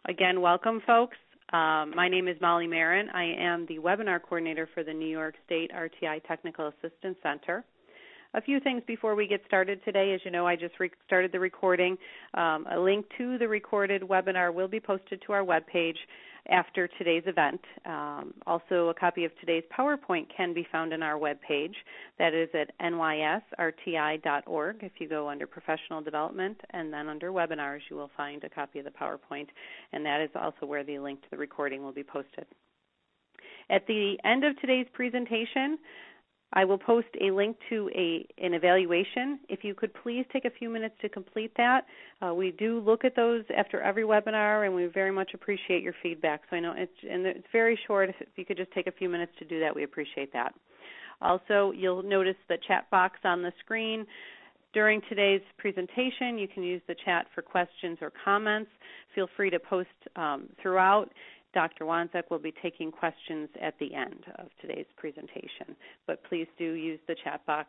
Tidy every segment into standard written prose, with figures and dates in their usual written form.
Again, welcome, folks. My name is Molly Marin. I am the webinar coordinator for the New York State RTI Technical Assistance Center. A few things before we get started today. As you know, I just started the recording. A link to the recorded webinar will be posted to our webpage after today's event. Also, a copy of today's PowerPoint can be found on our webpage. That is at nysrti.org. If you go under Professional Development and then under Webinars, you will find a copy of the PowerPoint, and that is also where the link to the recording will be posted. At the end of today's presentation, I will post a link to an evaluation. If you could please take a few minutes to complete that. We do look at those after every webinar, and we very much appreciate your feedback. So I know it's very short. If you could just take a few minutes to do that, we appreciate that. Also, you'll notice the chat box on the screen. During today's presentation, you can use the chat for questions or comments. Feel free to post throughout. Dr. Wanzek will be taking questions at the end of today's presentation, but please do use the chat box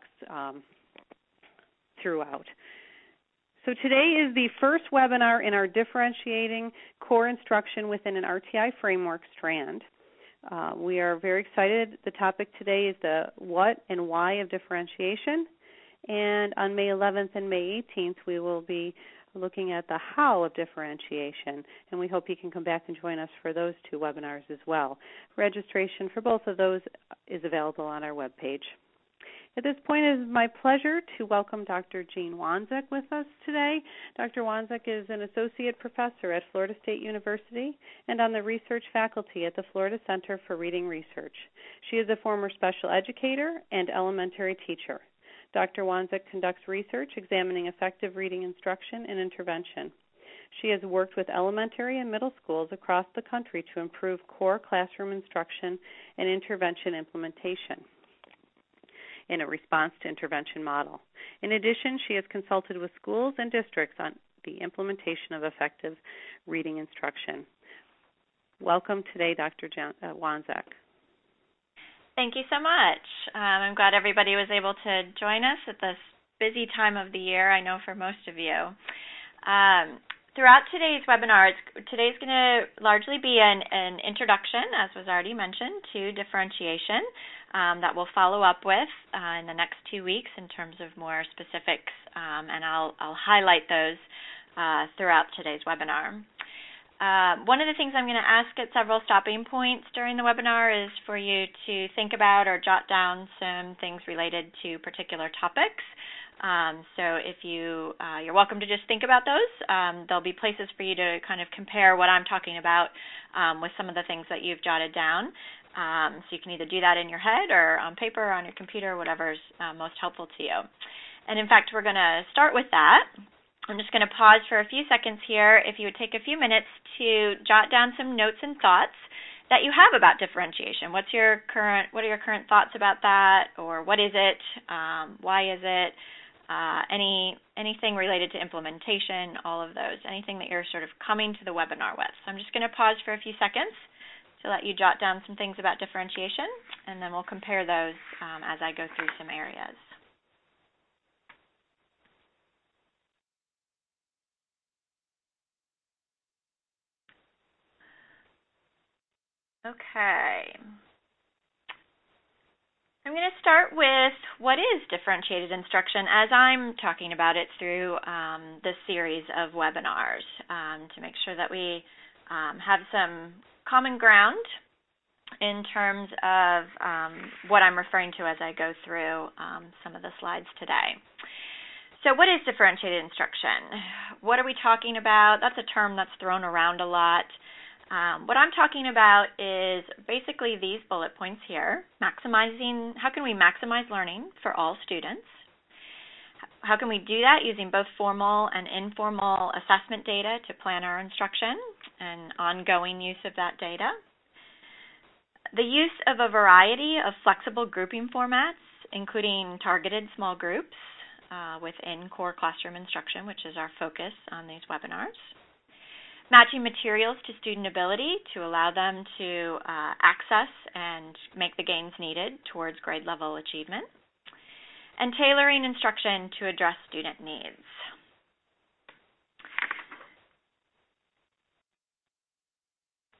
throughout. So today is the first webinar in our Differentiating Core Instruction within an RTI Framework strand. We are very excited. The topic today is the what and why of differentiation, and on May 11th and May 18th we will be looking at the how of differentiation, and we hope you can come back and join us for those two webinars as well. Registration for both of those is available on our webpage. At this point, it is my pleasure to welcome Dr. Jean Wanzek with us today. Dr. Wanzek is an associate professor at Florida State University and on the research faculty at the Florida Center for Reading Research. She is a former special educator and elementary teacher. Dr. Wanzek conducts research examining effective reading instruction and intervention. She has worked with elementary and middle schools across the country to improve core classroom instruction and intervention implementation in a response to intervention model. In addition, she has consulted with schools and districts on the implementation of effective reading instruction. Welcome today, Dr. Wanzek. Thank you so much. I'm glad everybody was able to join us at this busy time of the year, I know for most of you. Throughout today's webinar, today's going to largely be an introduction, as was already mentioned, to differentiation that we'll follow up with in the next 2 weeks in terms of more specifics, and I'll highlight those throughout today's webinar. One of the things I'm going to ask at several stopping points during the webinar is for you to think about or jot down some things related to particular topics. So if you're welcome to just think about those. There'll be places for you to kind of compare what I'm talking about with some of the things that you've jotted down. So you can either do that in your head or on paper or on your computer, whatever's most helpful to you. And in fact, we're going to start with that. I'm just going to pause for a few seconds here. If you would take a few minutes to jot down some notes and thoughts that you have about differentiation. What are your current thoughts about that, or what is it? Why is it? Anything related to implementation, all of those, anything that you're sort of coming to the webinar with. So I'm just going to pause for a few seconds to let you jot down some things about differentiation, and then we'll compare those as I go through some areas. Okay. I'm going to start with what is differentiated instruction as I'm talking about it through this series of webinars to make sure that we have some common ground in terms of what I'm referring to as I go through some of the slides today. So what is differentiated instruction? What are we talking about? That's a term that's thrown around a lot. What I'm talking about is basically these bullet points here, how can we maximize learning for all students? How can we do that using both formal and informal assessment data to plan our instruction and ongoing use of that data? The use of a variety of flexible grouping formats, including targeted small groups within core classroom instruction, which is our focus on these webinars. Matching materials to student ability to allow them to access and make the gains needed towards grade level achievement. And tailoring instruction to address student needs.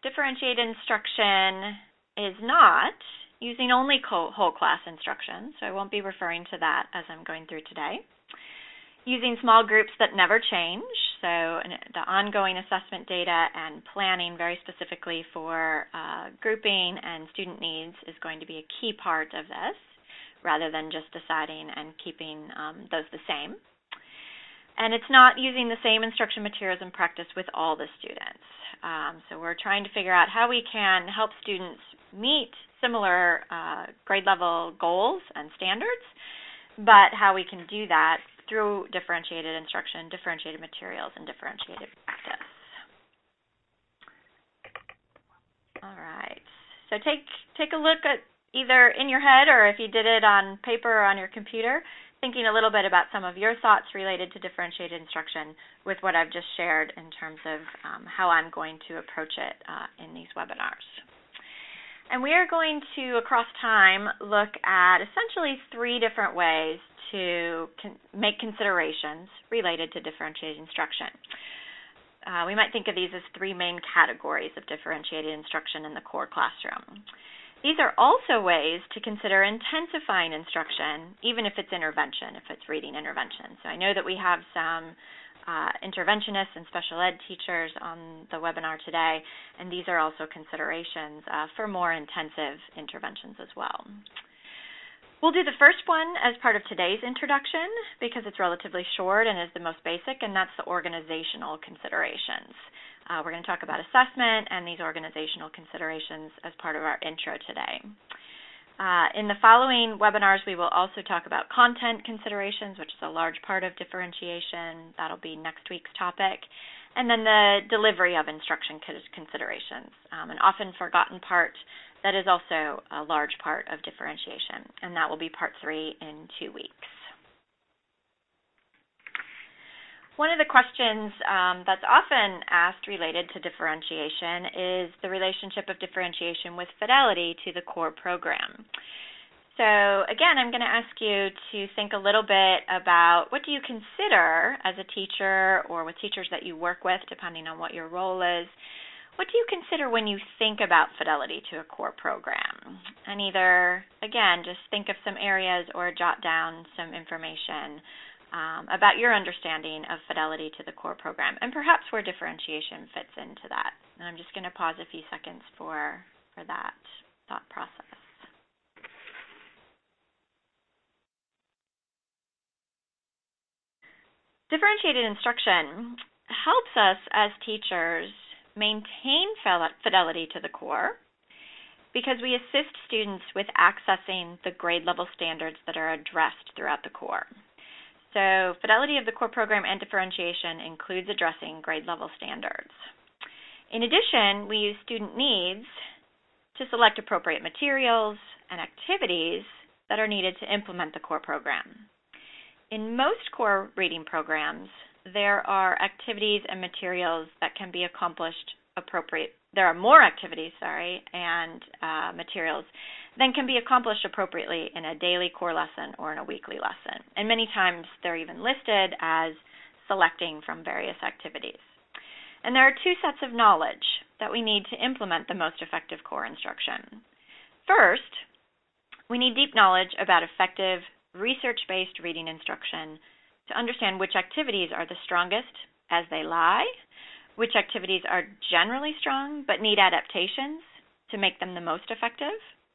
differentiated instruction is not using only whole class instruction, so I won't be referring to that as I'm going through today. Using small groups that never change, so the ongoing assessment data and planning very specifically for grouping and student needs is going to be a key part of this, rather than just deciding and keeping those the same. And it's not using the same instruction materials in practice with all the students. So we're trying to figure out how we can help students meet similar grade level goals and standards, but how we can do that through differentiated instruction, differentiated materials, and differentiated practice. All right. So take a look at either in your head or if you did it on paper or on your computer, thinking a little bit about some of your thoughts related to differentiated instruction with what I've just shared in terms of how I'm going to approach it in these webinars. And we are going to, across time, look at essentially 3 different ways to make considerations related to differentiated instruction. We might think of these as 3 main categories of differentiated instruction in the core classroom. These are also ways to consider intensifying instruction, even if it's intervention, if it's reading intervention. So I know that we have some interventionists and special ed teachers on the webinar today, and these are also considerations for more intensive interventions as well. We'll do the first one as part of today's introduction because it's relatively short and is the most basic, and that's the organizational considerations. We're going to talk about assessment and these organizational considerations as part of our intro today. In the following webinars, we will also talk about content considerations, which is a large part of differentiation. That'll be next week's topic. And then the delivery of instruction considerations, an often forgotten part that is also a large part of differentiation, and that will be part 3 in 2 weeks. One of the questions that's often asked related to differentiation is the relationship of differentiation with fidelity to the core program. So again, I'm going to ask you to think a little bit about what do you consider as a teacher or with teachers that you work with, depending on what your role is, what do you consider when you think about fidelity to a core program? And either, again, just think of some areas or jot down some information about your understanding of fidelity to the core program, and perhaps where differentiation fits into that. And I'm just going to pause a few seconds for that thought process. Differentiated instruction helps us as teachers maintain fidelity to the core because we assist students with accessing the grade level standards that are addressed throughout the core. So fidelity of the core program and differentiation includes addressing grade level standards. In addition, we use student needs to select appropriate materials and activities that are needed to implement the core program. In most core reading programs, there are activities and materials that can be accomplished There are more activities, and materials than can be accomplished appropriately in a daily core lesson or in a weekly lesson. And many times they're even listed as selecting from various activities. And there are 2 sets of knowledge that we need to implement the most effective core instruction. First, we need deep knowledge about effective research-based reading instruction to understand which activities are the strongest as they lie, which activities are generally strong but need adaptations to make them the most effective,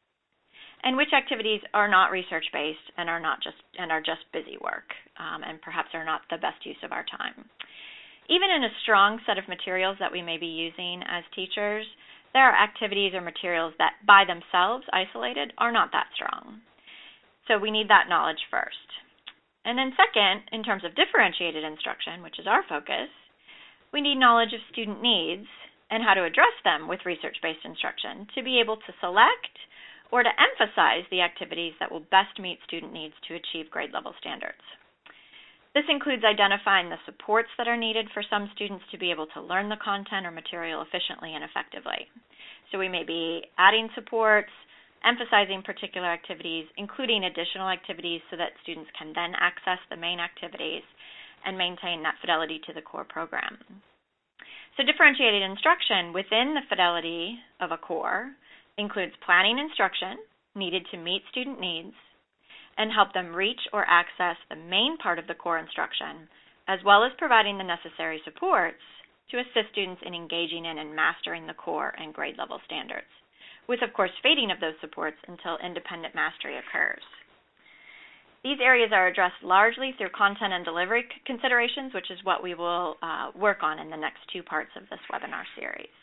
and which activities are not research-based and are just busy work, and perhaps are not the best use of our time. Even in a strong set of materials that we may be using as teachers, there are activities or materials that by themselves, isolated, are not that strong. So we need that knowledge first. And then second, in terms of differentiated instruction, which is our focus, we need knowledge of student needs and how to address them with research-based instruction to be able to select or to emphasize the activities that will best meet student needs to achieve grade level standards. This includes identifying the supports that are needed for some students to be able to learn the content or material efficiently and effectively. So we may be adding supports, emphasizing particular activities, including additional activities so that students can then access the main activities and maintain that fidelity to the core program. So So differentiated instruction within the fidelity of a core includes planning instruction needed to meet student needs and help them reach or access the main part of the core instruction, as well as providing the necessary supports to assist students in engaging in and mastering the core and grade level standards, with, of course, fading of those supports until independent mastery occurs. These areas are addressed largely through content and delivery considerations, which is what we will work on in the next two parts of this webinar series.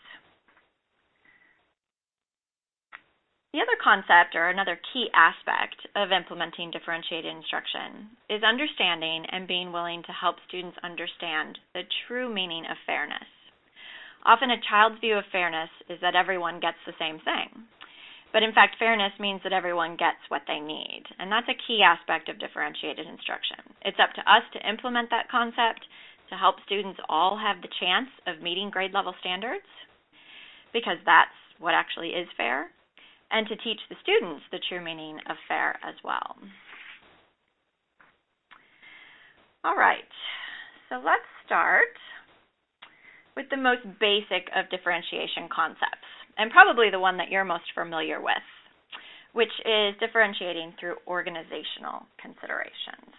The other concept, or another key aspect of implementing differentiated instruction, is understanding and being willing to help students understand the true meaning of fairness. Often a child's view of fairness is that everyone gets the same thing. But in fact, fairness means that everyone gets what they need, and that's a key aspect of differentiated instruction. It's up to us to implement that concept to help students all have the chance of meeting grade level standards, because that's what actually is fair, and to teach the students the true meaning of fair as well. All right, so let's start with the most basic of differentiation concepts, and probably the one that you're most familiar with, which is differentiating through organizational considerations.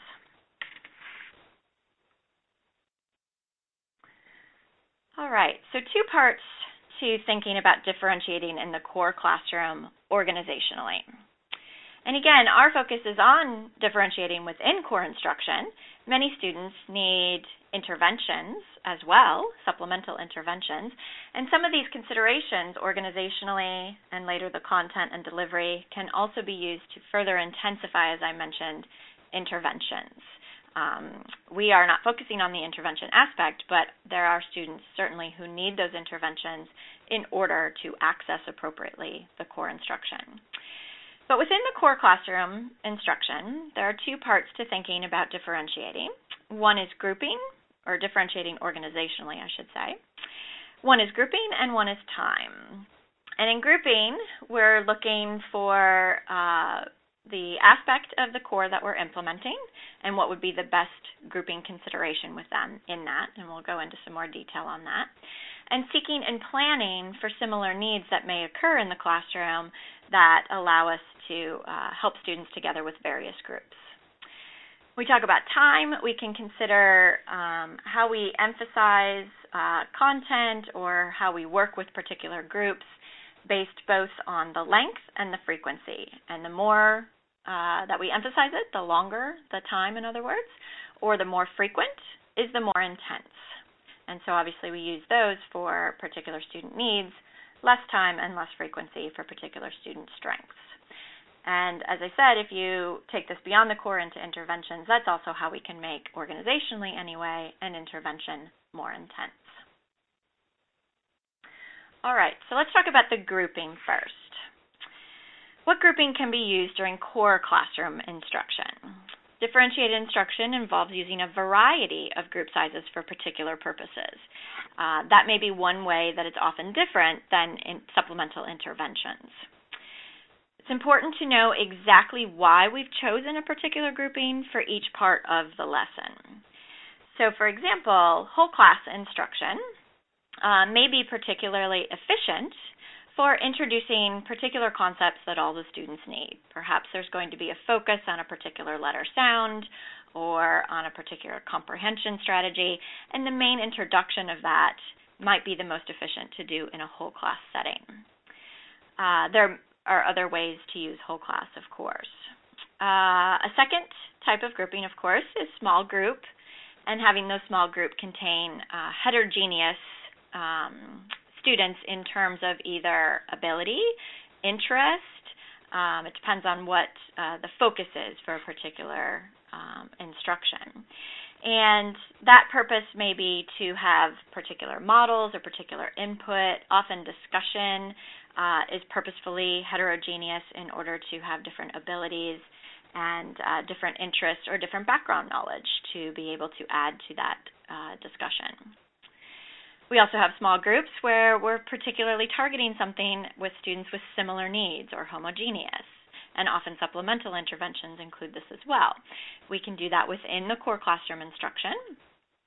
All right, so two parts to thinking about differentiating in the core classroom organizationally. And again, our focus is on differentiating within core instruction. Many students need interventions as well, supplemental interventions, and some of these considerations organizationally and later the content and delivery can also be used to further intensify, as I mentioned, interventions. We are not focusing on the intervention aspect, but there are students certainly who need those interventions in order to access appropriately the core instruction. But within the core classroom instruction, there are two parts to thinking about differentiating. One is grouping, or differentiating organizationally, I should say. One is grouping and one is time. And in grouping, we're looking for the aspect of the core that we're implementing and what would be the best grouping consideration with them in that, and we'll go into some more detail on that. And seeking and planning for similar needs that may occur in the classroom that allow us to help students together with various groups. When we talk about time, we can consider how we emphasize content or how we work with particular groups based both on the length and the frequency. And the more that we emphasize it, the longer the time, in other words, or the more frequent is the more intense. And so obviously we use those for particular student needs, less time and less frequency for particular student strengths. And as I said, if you take this beyond the core into interventions, that's also how we can make, organizationally anyway, an intervention more intense. All right, so let's talk about the grouping first. What grouping can be used during core classroom instruction? Differentiated instruction involves using a variety of group sizes for particular purposes. That may be one way that it's often different than in supplemental interventions. It's important to know exactly why we've chosen a particular grouping for each part of the lesson. So, for example, whole class instruction may be particularly efficient for introducing particular concepts that all the students need. Perhaps there's going to be a focus on a particular letter sound or on a particular comprehension strategy, and the main introduction of that might be the most efficient to do in a whole class setting. There are other ways to use whole class, of course. A second type of grouping, of course, is small group, and having those small group contain heterogeneous students in terms of either ability, interest. It depends on what the focus is for a particular instruction. And that purpose may be to have particular models or particular input. Often discussion is purposefully heterogeneous in order to have different abilities and different interests or different background knowledge to be able to add to that discussion. We also have small groups where we're particularly targeting something with students with similar needs or homogeneous, and often supplemental interventions include this as well. We can do that within the core classroom instruction,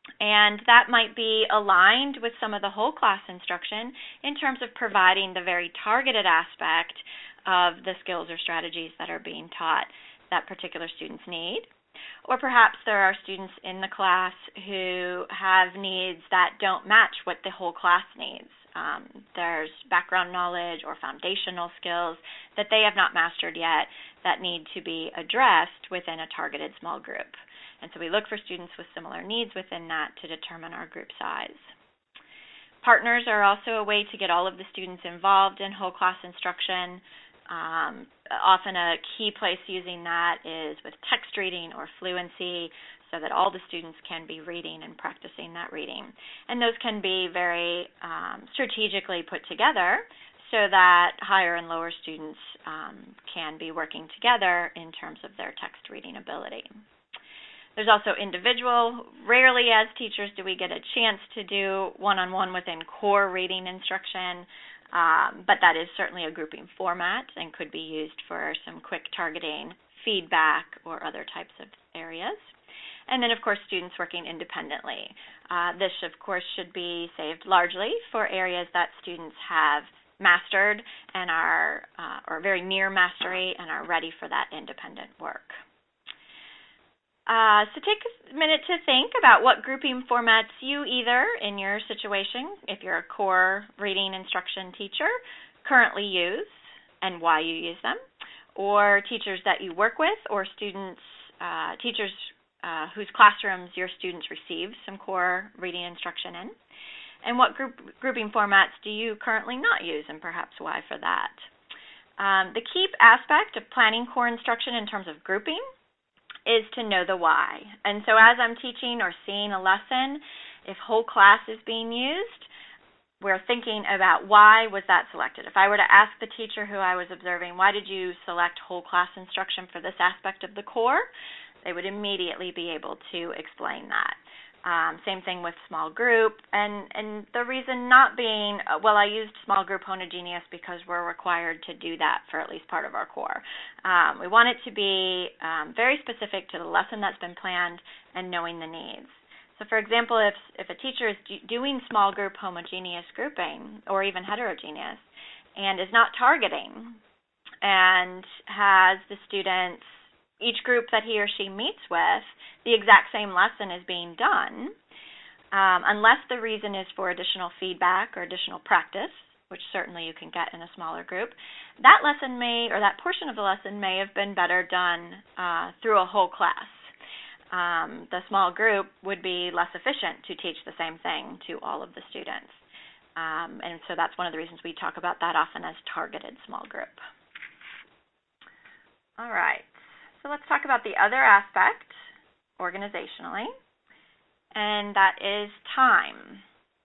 And that might be aligned with some of the whole class instruction in terms of providing the very targeted aspect of the skills or strategies that are being taught that particular students need. Or perhaps there are students in the class who have needs that don't match what the whole class needs. There's background knowledge or foundational skills that they have not mastered yet that need to be addressed within a targeted small group. And so we look for students with similar needs within that to determine our group size. Partners are also a way to get all of the students involved in whole class instruction. Often a key place using that is with text reading or fluency, so that all the students can be reading and practicing that reading. And those can be very strategically put together so that higher and lower students can be working together in terms of their text reading ability. There's also individual. Rarely as teachers do we get a chance to do one-on-one within core reading instruction, but that is certainly a grouping format and could be used for some quick targeting, feedback, or other types of areas. And then, of course, students working independently. This, of course, should be saved largely for areas that students have mastered and are or very near mastery and are ready for that independent work. So take a minute to think about what grouping formats you either in your situation, if you're a core reading instruction teacher, currently use and why you use them, or teachers that you work with, or students, teachers whose classrooms your students receive some core reading instruction in, and what grouping formats do you currently not use, and perhaps why for that. The key aspect of planning core instruction in terms of grouping is to know the why. And so as I'm teaching or seeing a lesson, if whole class is being used, we're thinking about why was that selected. If I were to ask the teacher who I was observing, why did you select whole class instruction for this aspect of the core, they would immediately be able to explain that. Same thing with small group, and the reason not being, well, I used small group homogeneous because we're required to do that for at least part of our core. We want it to be very specific to the lesson that's been planned and knowing the needs. So, for example, if a teacher is doing small group homogeneous grouping or even heterogeneous and is not targeting and has the students, each group that he or she meets with, the exact same lesson is being done, unless the reason is for additional feedback or additional practice, which certainly you can get in a smaller group, that lesson may, or that portion of the lesson may have been better done through a whole class. The small group would be less efficient to teach the same thing to all of the students. And so that's one of the reasons we talk about that often as targeted small group. All right, so let's talk about the other aspect organizationally, and that is time.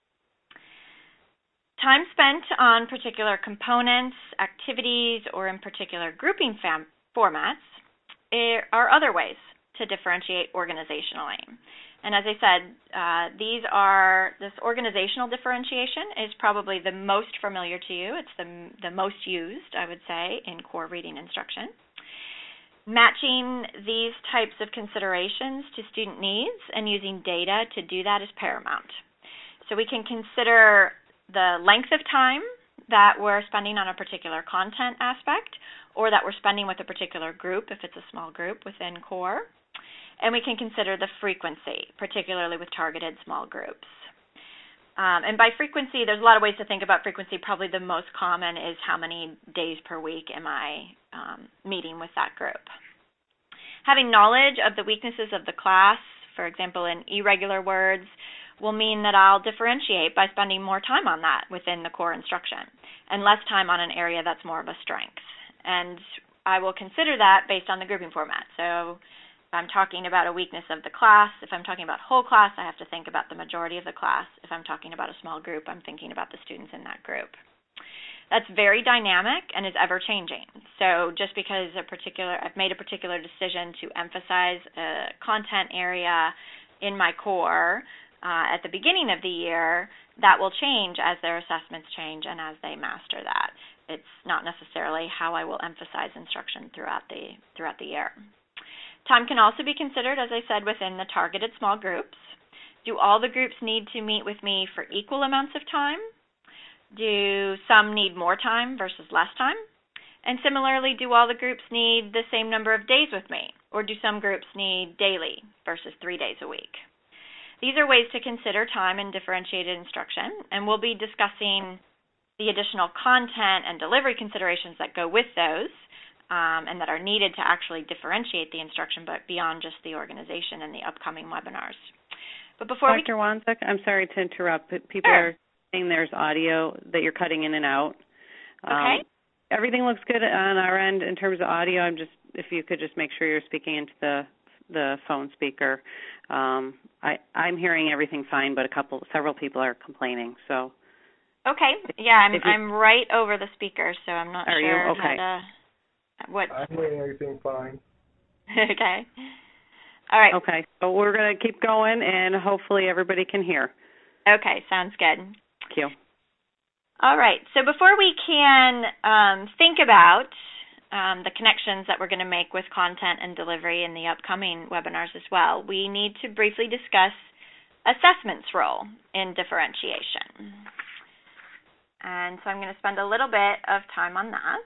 Time spent on particular components, activities, or in particular grouping formats are other ways to differentiate organizationally. And as I said, this organizational differentiation is probably the most familiar to you. It's the most used, I would say, in core reading instruction. Matching these types of considerations to student needs and using data to do that is paramount. So we can consider the length of time that we're spending on a particular content aspect or that we're spending with a particular group if it's a small group within core. And we can consider the frequency, particularly with targeted small groups. And by frequency, there's a lot of ways to think about frequency. Probably the most common is how many days per week am I meeting with that group. Having knowledge of the weaknesses of the class, for example, in irregular words, will mean that I'll differentiate by spending more time on that within the core instruction and less time on an area that's more of a strength. And I will consider that based on the grouping format. So if I'm talking about a weakness of the class, if I'm talking about whole class, I have to think about the majority of the class. If I'm talking about a small group, I'm thinking about the students in that group. That's very dynamic and is ever-changing. So just because I've made a particular decision to emphasize a content area in my core at the beginning of the year, that will change as their assessments change and as they master that. It's not necessarily how I will emphasize instruction throughout the year. Time can also be considered, as I said, within the targeted small groups. Do all the groups need to meet with me for equal amounts of time? Do some need more time versus less time? And similarly, do all the groups need the same number of days with me? Or do some groups need daily versus 3 days a week? These are ways to consider time in differentiated instruction, and we'll be discussing the additional content and delivery considerations that go with those and that are needed to actually differentiate the instruction, but beyond just the organization in the upcoming webinars. But before Dr. Wanzek, I'm sorry to interrupt, but people Sure. are saying there's audio that you're cutting in and out. Okay. Everything looks good on our end in terms of audio. If you could just make sure you're speaking into the phone speaker. I'm hearing everything fine, but several people are complaining. So. Okay. Yeah, I'm right over the speaker, so I'm not sure you? Okay. how to. What? I'm hearing everything fine. Okay. All right. Okay. So we're going to keep going, and hopefully everybody can hear. Okay. Sounds good. Thank you. All right. So before we can think about the connections that we're going to make with content and delivery in the upcoming webinars as well, we need to briefly discuss assessment's role in differentiation. And so I'm going to spend a little bit of time on that.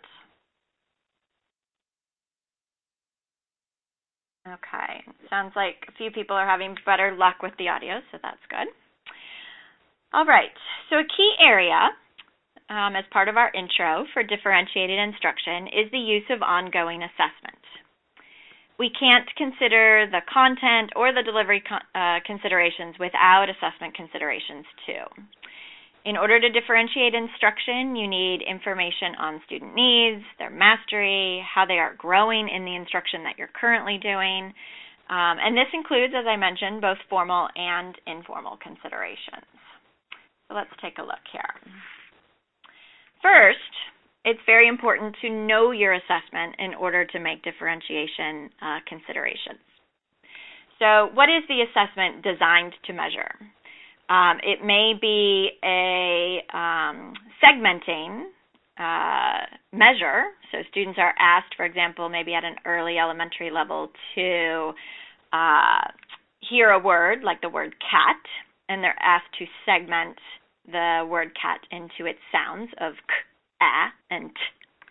Okay. Sounds like a few people are having better luck with the audio, so that's good. All right. So a key area as part of our intro for differentiated instruction is the use of ongoing assessment. We can't consider the content or the delivery considerations without assessment considerations too. In order to differentiate instruction, you need information on student needs, their mastery, how they are growing in the instruction that you're currently doing. And this includes, as I mentioned, both formal and informal considerations. So let's take a look here. First, it's very important to know your assessment in order to make differentiation considerations. So what is the assessment designed to measure? It may be a segmenting measure. So students are asked, for example, maybe at an early elementary level to hear a word like the word cat, and they're asked to segment the word cat into its sounds of k, a, and t.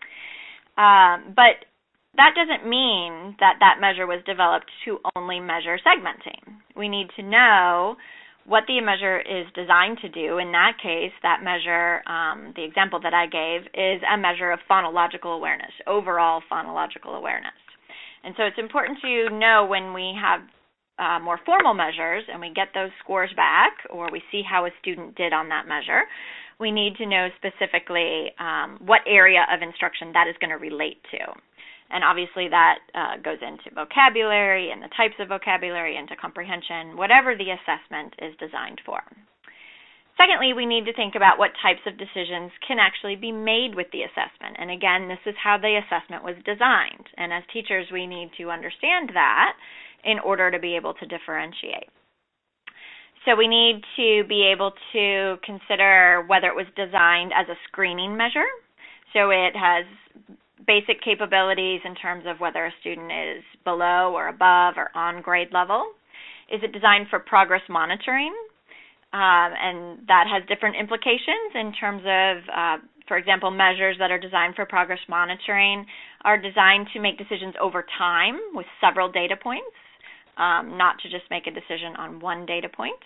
But that doesn't mean that that measure was developed to only measure segmenting. We need to know what the measure is designed to do. In that case, that measure, the example that I gave, is a measure of phonological awareness, overall phonological awareness. And so it's important to know when we have more formal measures and we get those scores back, or we see how a student did on that measure, we need to know specifically what area of instruction that is going to relate to. And obviously that goes into vocabulary and the types of vocabulary, into comprehension, whatever the assessment is designed for. Secondly, we need to think about what types of decisions can actually be made with the assessment. And again, this is how the assessment was designed. And as teachers, we need to understand that in order to be able to differentiate. So we need to be able to consider whether it was designed as a screening measure. So it has basic capabilities in terms of whether a student is below or above or on grade level. Is it designed for progress monitoring? And that has different implications in terms of, for example, measures that are designed for progress monitoring are designed to make decisions over time with several data points, not to just make a decision on one data point.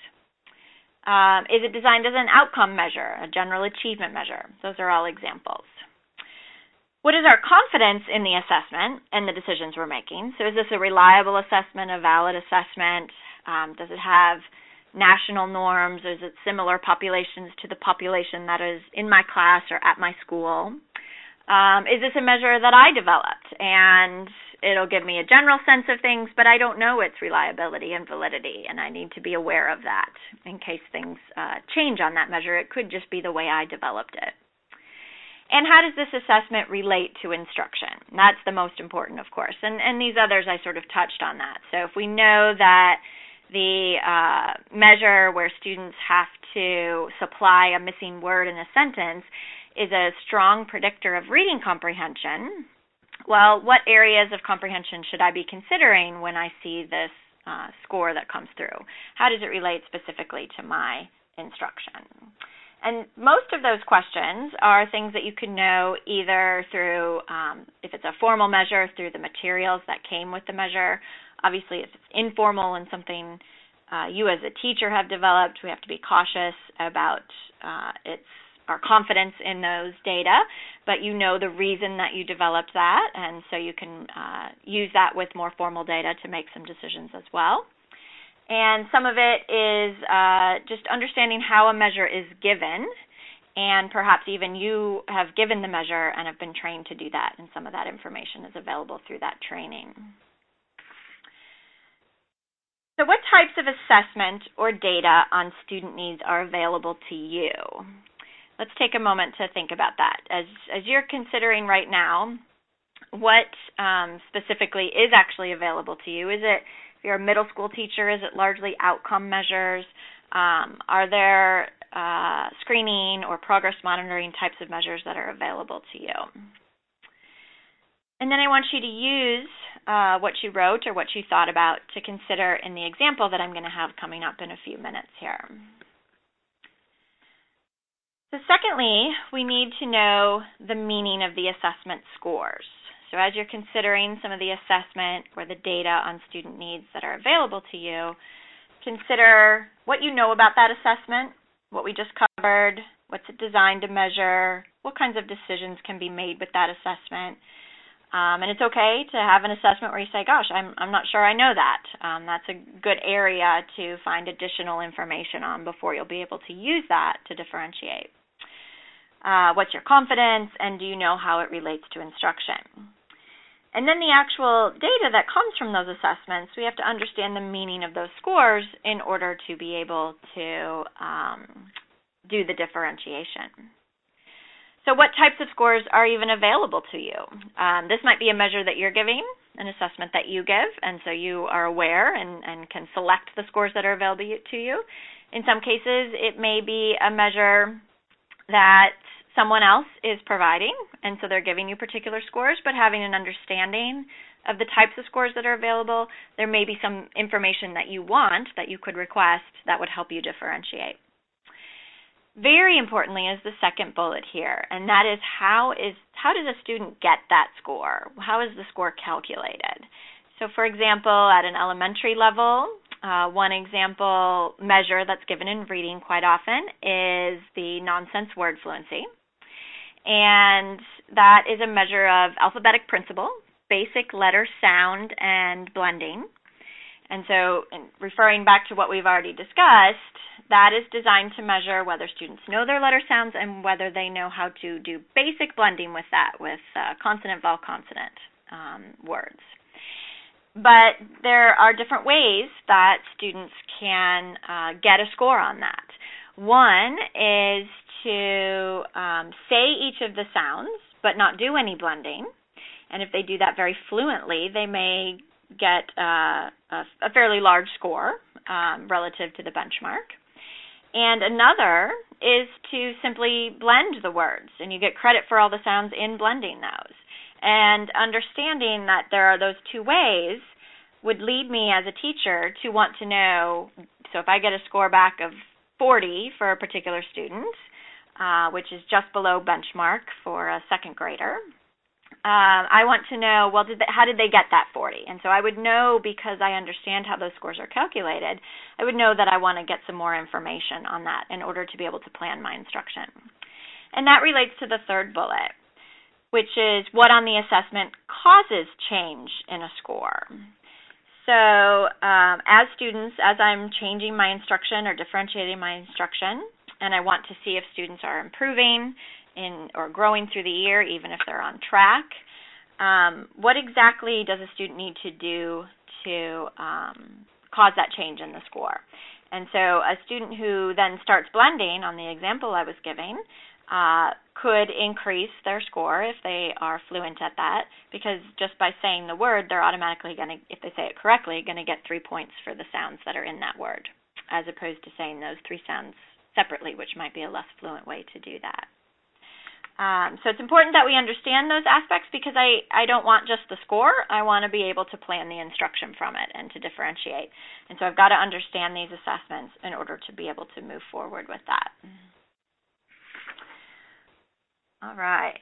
Is it designed as an outcome measure, a general achievement measure? Those are all examples. What is our confidence in the assessment and the decisions we're making? So is this a reliable assessment, a valid assessment? Does it have national norms? Is it similar populations to the population that is in my class or at my school? Is this a measure that I developed? And it'll give me a general sense of things, but I don't know its reliability and validity, and I need to be aware of that in case things change on that measure. It could just be the way I developed it. And how does this assessment relate to instruction? That's the most important, of course. And these others, I sort of touched on that. So if we know that the measure where students have to supply a missing word in a sentence is a strong predictor of reading comprehension, well, what areas of comprehension should I be considering when I see this score that comes through? How does it relate specifically to my instruction? And most of those questions are things that you can know either through, if it's a formal measure, through the materials that came with the measure. Obviously, if it's informal and something you as a teacher have developed, we have to be cautious about our confidence in those data, but you know the reason that you developed that, and so you can use that with more formal data to make some decisions as well. And some of it is just understanding how a measure is given, and perhaps even you have given the measure and have been trained to do that, and some of that information is available through that training. So what types of assessment or data on student needs are available to you? Let's take a moment to think about that. As you're considering right now, what specifically is actually available to you? Is it, if you're a middle school teacher, is it largely outcome measures? Are there screening or progress monitoring types of measures that are available to you? And then I want you to use what you wrote or what you thought about to consider in the example that I'm going to have coming up in a few minutes here. So secondly, we need to know the meaning of the assessment scores. So as you're considering some of the assessment or the data on student needs that are available to you, consider what you know about that assessment, what we just covered, what's it designed to measure, what kinds of decisions can be made with that assessment. And it's okay to have an assessment where you say, gosh, I'm not sure I know that. That's a good area to find additional information on before you'll be able to use that to differentiate. What's your confidence, and do you know how it relates to instruction? And then the actual data that comes from those assessments, we have to understand the meaning of those scores in order to be able to do the differentiation. So what types of scores are even available to you? This might be a measure that you're giving, an assessment that you give, and so you are aware and can select the scores that are available to you. In some cases, it may be a measure that someone else is providing, and so they're giving you particular scores, but having an understanding of the types of scores that are available, there may be some information that you want that you could request that would help you differentiate. Very importantly is the second bullet here, and that is how does a student get that score? How is the score calculated? So for example, at an elementary level, one example measure that's given in reading quite often is the nonsense word fluency. And that is a measure of alphabetic principle, basic letter sound, and blending. And so, referring back to what we've already discussed, that is designed to measure whether students know their letter sounds and whether they know how to do basic blending with that, with consonant, vowel, consonant words. But there are different ways that students can get a score on that. One is to say each of the sounds but not do any blending. And if they do that very fluently, they may get a fairly large score relative to the benchmark. And another is to simply blend the words, and you get credit for all the sounds in blending those. And understanding that there are those two ways would lead me as a teacher to want to know, so if I get a score back of 40 for a particular student, which is just below benchmark for a second grader, I want to know, well, how did they get that 40? And so I would know, because I understand how those scores are calculated, I would know that I want to get some more information on that in order to be able to plan my instruction. And that relates to the third bullet, which is what on the assessment causes change in a score. So as students, as I'm changing my instruction or differentiating my instruction, and I want to see if students are improving or growing through the year, even if they're on track, what exactly does a student need to do to cause that change in the score? And so a student who then starts blending on the example I was giving could increase their score if they are fluent at that, because just by saying the word, they're automatically going to, if they say it correctly, going to get 3 points for the sounds that are in that word, as opposed to saying those three sounds separately, which might be a less fluent way to do that. So it's important that we understand those aspects because I don't want just the score. I want to be able to plan the instruction from it and to differentiate. And so I've got to understand these assessments in order to be able to move forward with that. All right.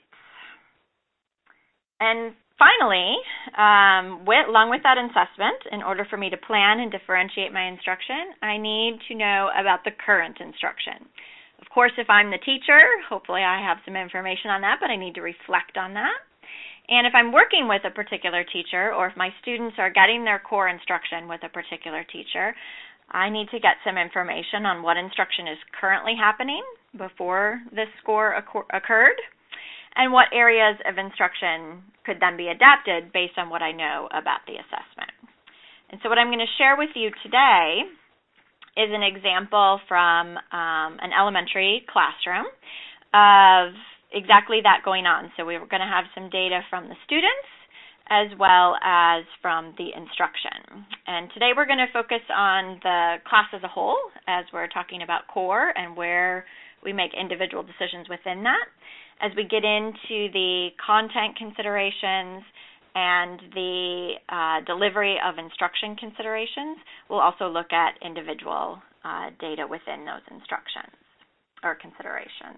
And finally, along with that assessment, in order for me to plan and differentiate my instruction, I need to know about the current instruction. Of course, if I'm the teacher, hopefully I have some information on that, but I need to reflect on that. And if I'm working with a particular teacher, or if my students are getting their core instruction with a particular teacher, I need to get some information on what instruction is currently happening before this score occurred, and what areas of instruction could then be adapted based on what I know about the assessment. And so what I'm going to share with you today is an example from an elementary classroom of exactly that going on. So we're going to have some data from the students as well as from the instruction. And today we're going to focus on the class as a whole as we're talking about core and where we make individual decisions within that. As we get into the content considerations and the delivery of instruction considerations, we'll also look at individual data within those instructions or considerations.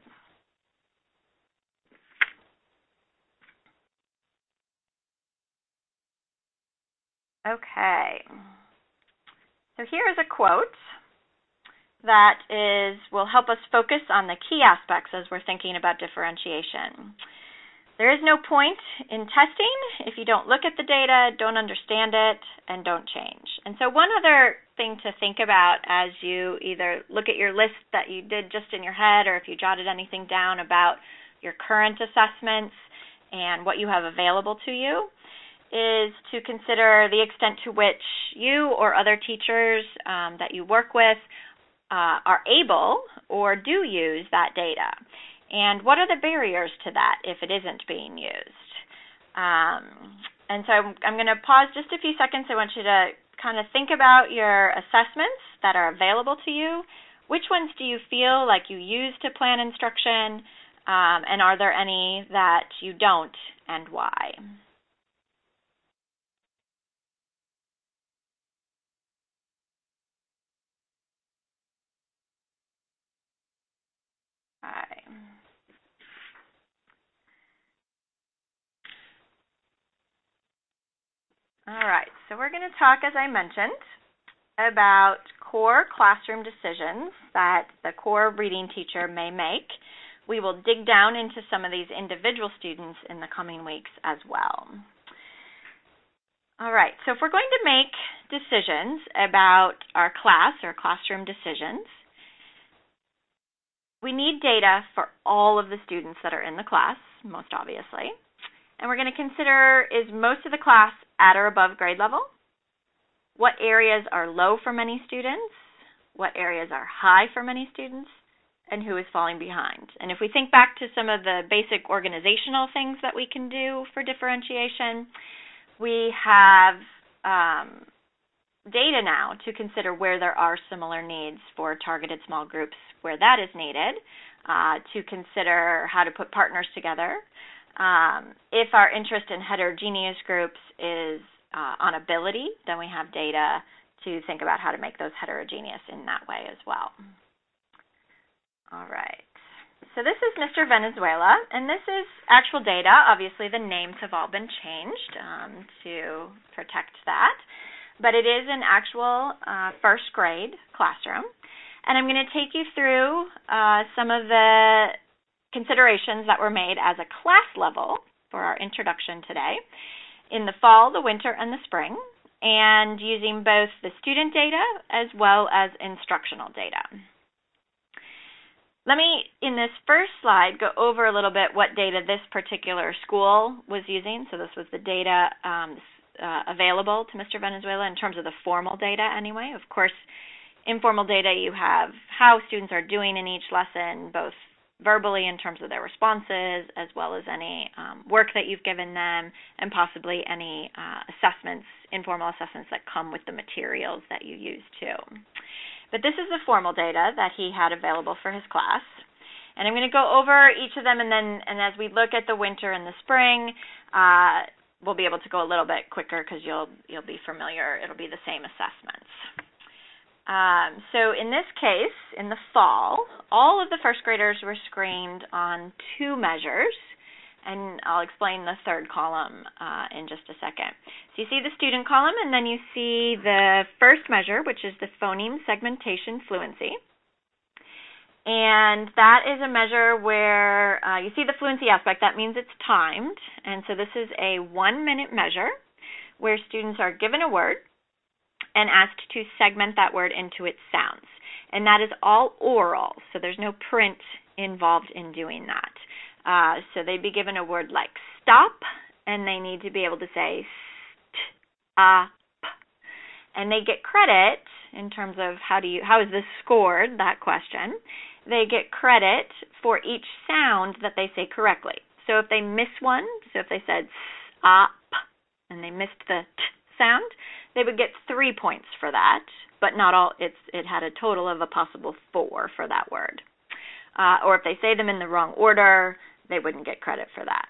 Okay. So here is a quote that will help us focus on the key aspects as we're thinking about differentiation. There is no point in testing if you don't look at the data, don't understand it, and don't change. And so one other thing to think about as you either look at your list that you did just in your head or if you jotted anything down about your current assessments and what you have available to you is to consider the extent to which you or other teachers that you work with are able or do use that data. And what are the barriers to that if it isn't being used? And so I'm going to pause just a few seconds. I want you to kind of think about your assessments that are available to you. Which ones do you feel like you use to plan instruction? And are there any that you don't, and why? Okay. All right, so we're going to talk, as I mentioned, about core classroom decisions that the core reading teacher may make. We will dig down into some of these individual students in the coming weeks as well. All right, so if we're going to make decisions about our class or classroom decisions, we need data for all of the students that are in the class, most obviously. And we're going to consider, is most of the class at or above grade level? What areas are low for many students? What areas are high for many students? And who is falling behind? And if we think back to some of the basic organizational things that we can do for differentiation, we have data now to consider where there are similar needs for targeted small groups where that is needed, to consider how to put partners together. If our interest in heterogeneous groups is on ability, then we have data to think about how to make those heterogeneous in that way as well. All right. So this is Mr. Venezuela, and this is actual data. Obviously, the names have all been changed to protect that, but it is an actual first grade classroom. And I'm going to take you through some of the considerations that were made as a class level for our introduction today in the fall, the winter, and the spring, and using both the student data as well as instructional data. Let me, in this first slide, go over a little bit what data this particular school was using. So this was the data available to Mr. Venezuela in terms of the formal data anyway. Of course, informal data, you have how students are doing in each lesson, both verbally in terms of their responses, as well as any work that you've given them, and possibly any assessments, informal assessments that come with the materials that you use too. But this is the formal data that he had available for his class. And I'm going to go over each of them, and as we look at the winter and the spring, we'll be able to go a little bit quicker because you'll be familiar. It'll be the same assessments. So in this case, in the fall, all of the first graders were screened on 2 measures, and I'll explain the third column in just a second. So you see the student column, and then you see the first measure, which is the phoneme segmentation fluency. And that is a measure where you see the fluency aspect. That means it's timed, and so this is a 1-minute measure where students are given a word and asked to segment that word into its sounds. And that is all oral, so there's no print involved in doing that. So they'd be given a word like stop, and they need to be able to say st-a-p. And they get credit in terms of how is this scored, that question. They get credit for each sound that they say correctly. So if they miss one, so if they said s-a-p, and they missed the t sound, they would get 3 points for that, but not all. It had a total of a possible 4 for that word. Or if they say them in the wrong order, they wouldn't get credit for that.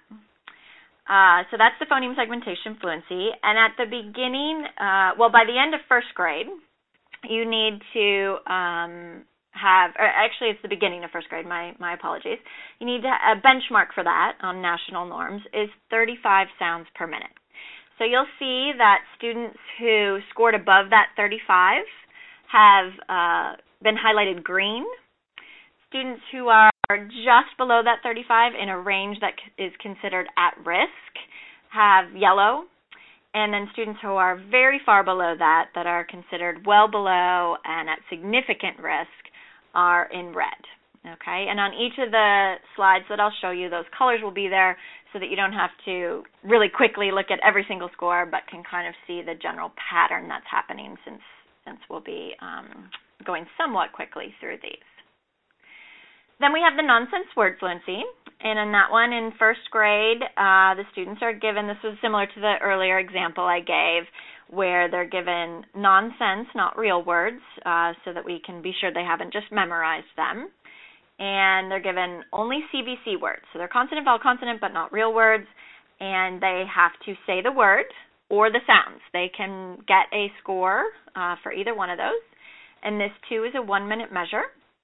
So that's the phoneme segmentation fluency. And at the beginning, by the end of first grade, you need to actually it's the beginning of first grade, my apologies. You need to, a benchmark for that on national norms is 35 sounds per minute. So you'll see that students who scored above that 35 have been highlighted green. Students who are just below that 35 in a range that is considered at risk have yellow. And then students who are very far below that are considered well below and at significant risk, are in red. Okay, and on each of the slides that I'll show you, those colors will be there so that you don't have to really quickly look at every single score, but can kind of see the general pattern that's happening since we'll be going somewhat quickly through these. Then we have the nonsense word fluency, and in that one, in first grade, the students are given, this was similar to the earlier example I gave, where they're given nonsense, not real words, so that we can be sure they haven't just memorized them. And they're given only CVC words. So they're consonant, vowel, consonant, but not real words, and they have to say the word or the sounds. They can get a score for either one of those. And this, too, is a 1-minute measure.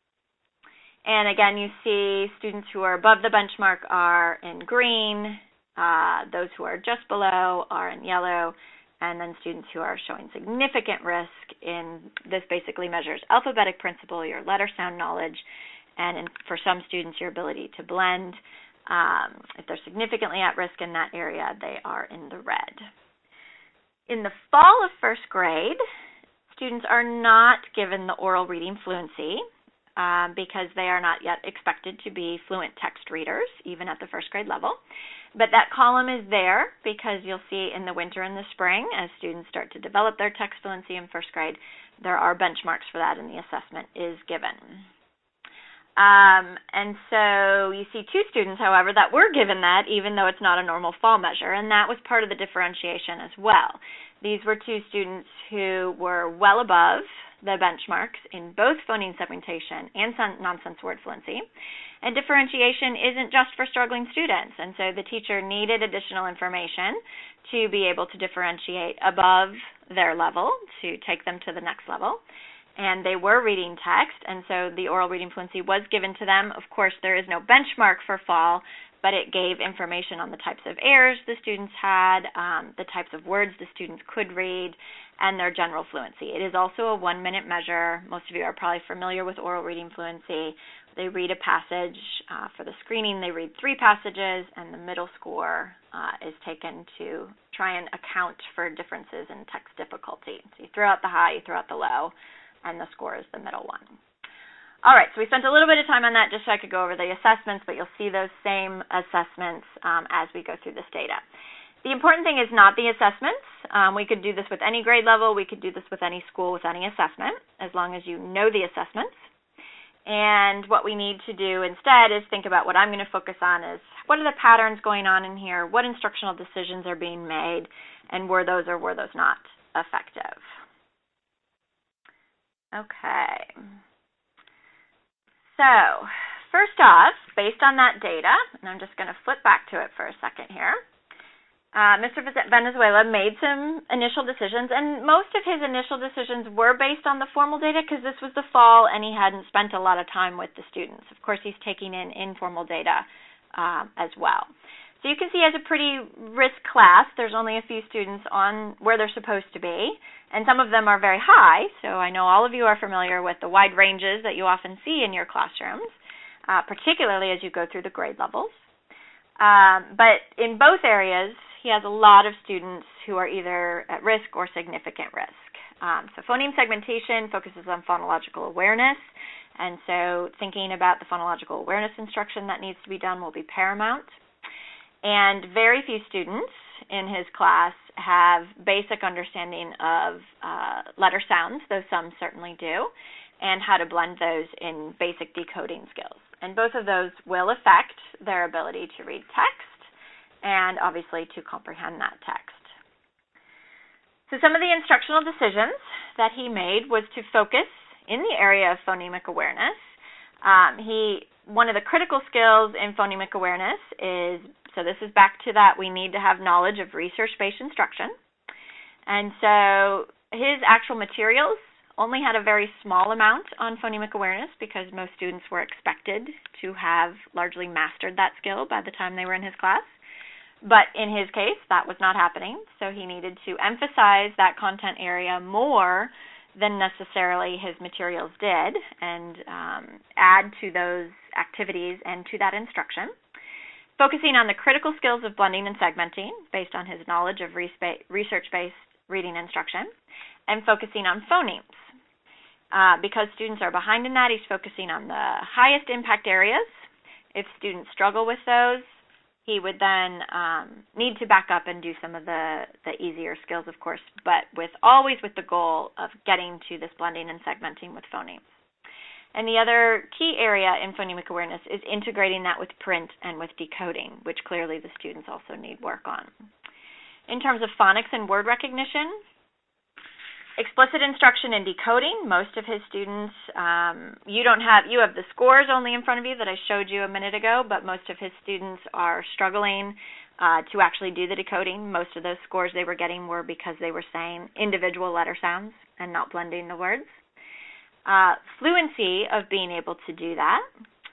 And again, you see students who are above the benchmark are in green. Those who are just below are in yellow. And then students who are showing significant risk in this basically measures alphabetic principle, your letter sound knowledge, and for some students, your ability to blend. If they're significantly at risk in that area, they are in the red. In the fall of first grade, students are not given the oral reading fluency because they are not yet expected to be fluent text readers, even at the first grade level. But that column is there because you'll see in the winter and the spring, as students start to develop their text fluency in first grade, there are benchmarks for that, and the assessment is given. And so you see 2 students, however, that were given that, even though it's not a normal fall measure, and that was part of the differentiation as well. These were 2 students who were well above the benchmarks in both phoneme segmentation and nonsense word fluency. And differentiation isn't just for struggling students, and so the teacher needed additional information to be able to differentiate above their level to take them to the next level. And they were reading text, and so the oral reading fluency was given to them. Of course, there is no benchmark for fall, but it gave information on the types of errors the students had, the types of words the students could read, and their general fluency. It is also a 1-minute measure. Most of you are probably familiar with oral reading fluency. They read a passage. For the screening, they read 3 passages, and the middle score is taken to try and account for differences in text difficulty. So you throw out the high, you throw out the low, and the score is the middle one. All right, so we spent a little bit of time on that just so I could go over the assessments, but you'll see those same assessments as we go through this data. The important thing is not the assessments. We could do this with any grade level. We could do this with any school with any assessment, as long as you know the assessments. And what we need to do instead is think about what I'm going to focus on is what are the patterns going on in here, what instructional decisions are being made, and were those or were those not effective. Okay. So, first off, based on that data, and I'm just going to flip back to it for a second here, Mr. Valenzuela made some initial decisions, and most of his initial decisions were based on the formal data because this was the fall and he hadn't spent a lot of time with the students. Of course, he's taking in informal data as well. So you can see as a pretty risk class, there's only a few students on where they're supposed to be, and some of them are very high. So I know all of you are familiar with the wide ranges that you often see in your classrooms, particularly as you go through the grade levels. But in both areas, he has a lot of students who are either at risk or significant risk. So phoneme segmentation focuses on phonological awareness, and so thinking about the phonological awareness instruction that needs to be done will be paramount. And very few students in his class have basic understanding of letter sounds, though some certainly do, and how to blend those in basic decoding skills. And both of those will affect their ability to read text and obviously to comprehend that text. So some of the instructional decisions that he made was to focus in the area of phonemic awareness. One of the critical skills in phonemic awareness is, so this is back to that we need to have knowledge of research-based instruction. And so his actual materials only had a very small amount on phonemic awareness because most students were expected to have largely mastered that skill by the time they were in his class. But in his case, that was not happening, so he needed to emphasize that content area more than necessarily his materials did and add to those activities and to that instruction, focusing on the critical skills of blending and segmenting based on his knowledge of research-based reading instruction, and focusing on phonemes. Because students are behind in that, he's focusing on the highest impact areas. If students struggle with those, he would then need to back up and do some of the easier skills, of course, but always with the goal of getting to this blending and segmenting with phonemes. And the other key area in phonemic awareness is integrating that with print and with decoding, which clearly the students also need work on. In terms of phonics and word recognition, explicit instruction and decoding, most of his students, you have the scores only in front of you that I showed you a minute ago, but most of his students are struggling to actually do the decoding. Most of those scores they were getting were because they were saying individual letter sounds and not blending the words. Fluency of being able to do that,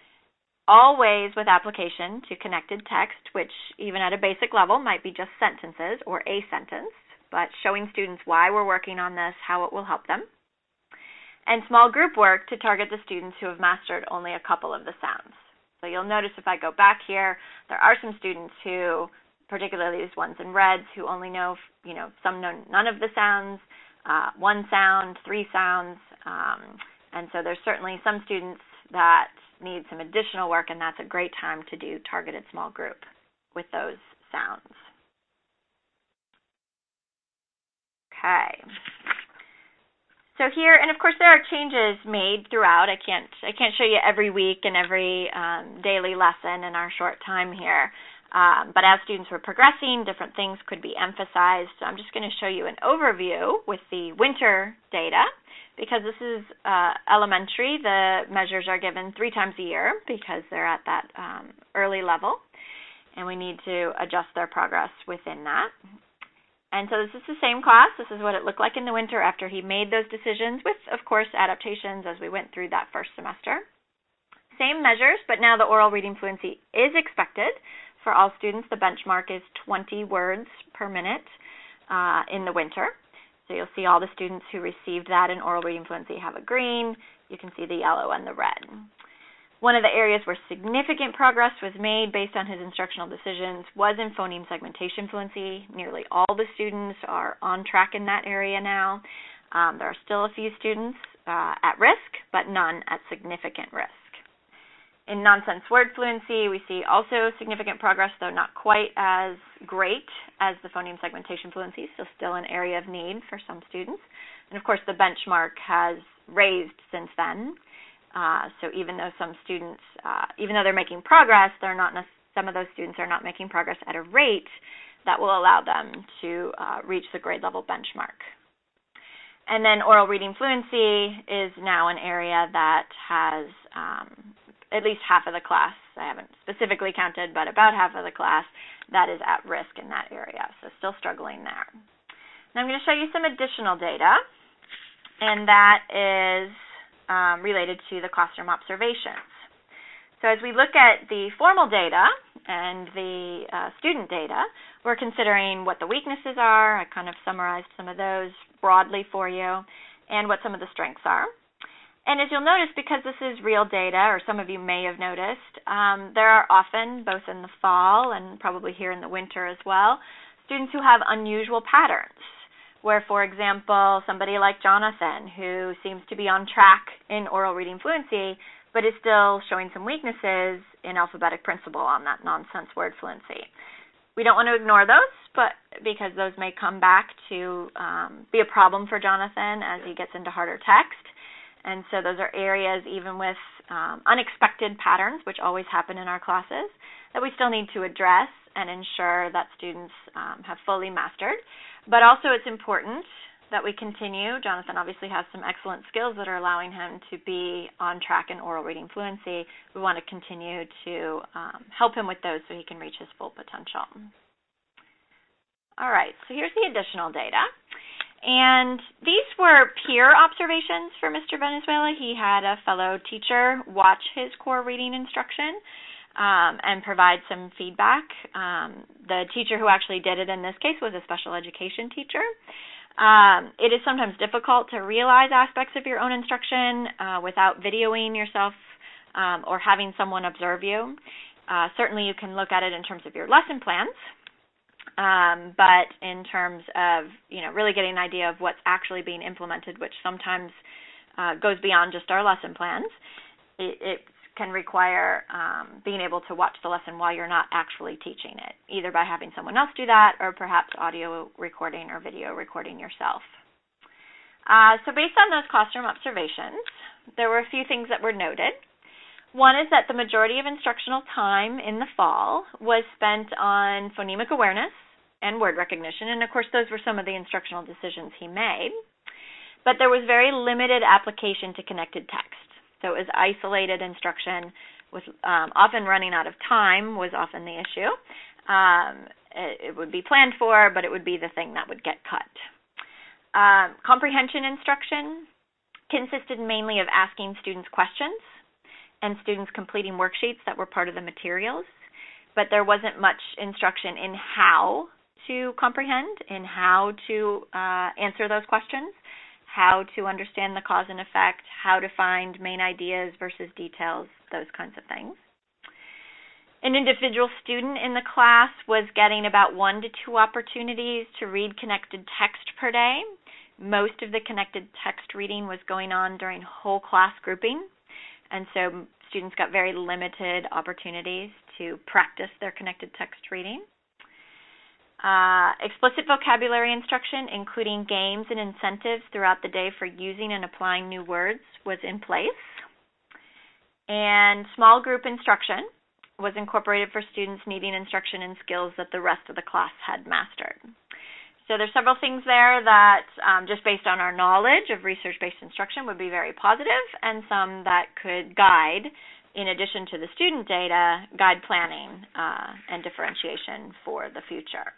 always with application to connected text, which even at a basic level might be just sentences or a sentence, but showing students why we're working on this, how it will help them. And small group work to target the students who have mastered only a couple of the sounds. So you'll notice if I go back here, there are some students who, particularly these ones in reds, who only know, some know none of the sounds, one sound, three sounds, and so there's certainly some students that need some additional work, and that's a great time to do targeted small group with those sounds. Okay. So here, and of course there are changes made throughout. I can't show you every week and every daily lesson in our short time here. But as students were progressing, different things could be emphasized. So I'm just going to show you an overview with the winter data. Because this is elementary, the measures are given 3 times a year because they're at that early level, and we need to adjust their progress within that. And so this is the same class. This is what it looked like in the winter after he made those decisions with, of course, adaptations as we went through that first semester. Same measures, but now the oral reading fluency is expected for all students. The benchmark is 20 words per minute in the winter. So you'll see all the students who received that in oral reading fluency have a green. You can see the yellow and the red. One of the areas where significant progress was made based on his instructional decisions was in phoneme segmentation fluency. Nearly all the students are on track in that area now. There are still a few students at risk, but none at significant risk. In nonsense word fluency, we see also significant progress, though not quite as great as the phoneme segmentation fluency, so still an area of need for some students. And of course, the benchmark has raised since then. So even though some students, even though they're making progress, some of those students are not making progress at a rate that will allow them to reach the grade level benchmark. And then oral reading fluency is now an area that has at least half of the class, I haven't specifically counted, but about half of the class that is at risk in that area. So still struggling there. Now I'm going to show you some additional data, and that is related to the classroom observations. So as we look at the formal data and the student data, we're considering what the weaknesses are. I kind of summarized some of those broadly for you, and what some of the strengths are. And as you'll notice, because this is real data, or some of you may have noticed, there are often, both in the fall and probably here in the winter as well, students who have unusual patterns, where, for example, somebody like Jonathan, who seems to be on track in oral reading fluency, but is still showing some weaknesses in alphabetic principle on that nonsense word fluency. We don't want to ignore those, but because those may come back to be a problem for Jonathan as he gets into harder text. And so those are areas, even with unexpected patterns, which always happen in our classes, that we still need to address and ensure that students have fully mastered. But also it's important that we continue. Jonathan obviously has some excellent skills that are allowing him to be on track in oral reading fluency. We want to continue to help him with those so he can reach his full potential. All right, so here's the additional data. And these were peer observations for Mr. Venezuela. He had a fellow teacher watch his core reading instruction and provide some feedback. The teacher who actually did it in this case was a special education teacher. It is sometimes difficult to realize aspects of your own instruction without videoing yourself or having someone observe you. Certainly you can look at it in terms of your lesson plans, but in terms of really getting an idea of what's actually being implemented, which sometimes goes beyond just our lesson plans, it can require being able to watch the lesson while you're not actually teaching it, either by having someone else do that or perhaps audio recording or video recording yourself. So based on those classroom observations, there were a few things that were noted. One is that the majority of instructional time in the fall was spent on phonemic awareness and word recognition, and of course those were some of the instructional decisions he made. But there was very limited application to connected text. So it was isolated instruction, with often running out of time was often the issue. It would be planned for, but it would be the thing that would get cut. Comprehension instruction consisted mainly of asking students questions and students completing worksheets that were part of the materials, but there wasn't much instruction in how to comprehend, in how to answer those questions, how to understand the cause and effect, how to find main ideas versus details, those kinds of things. An individual student in the class was getting about 1 to 2 opportunities to read connected text per day. Most of the connected text reading was going on during whole class grouping, and so students got very limited opportunities to practice their connected text reading. Explicit vocabulary instruction, including games and incentives throughout the day for using and applying new words, was in place. And small group instruction was incorporated for students needing instruction in skills that the rest of the class had mastered. So there's several things there that, just based on our knowledge of research-based instruction, would be very positive, and some that could guide, in addition to the student data, guide planning and differentiation for the future.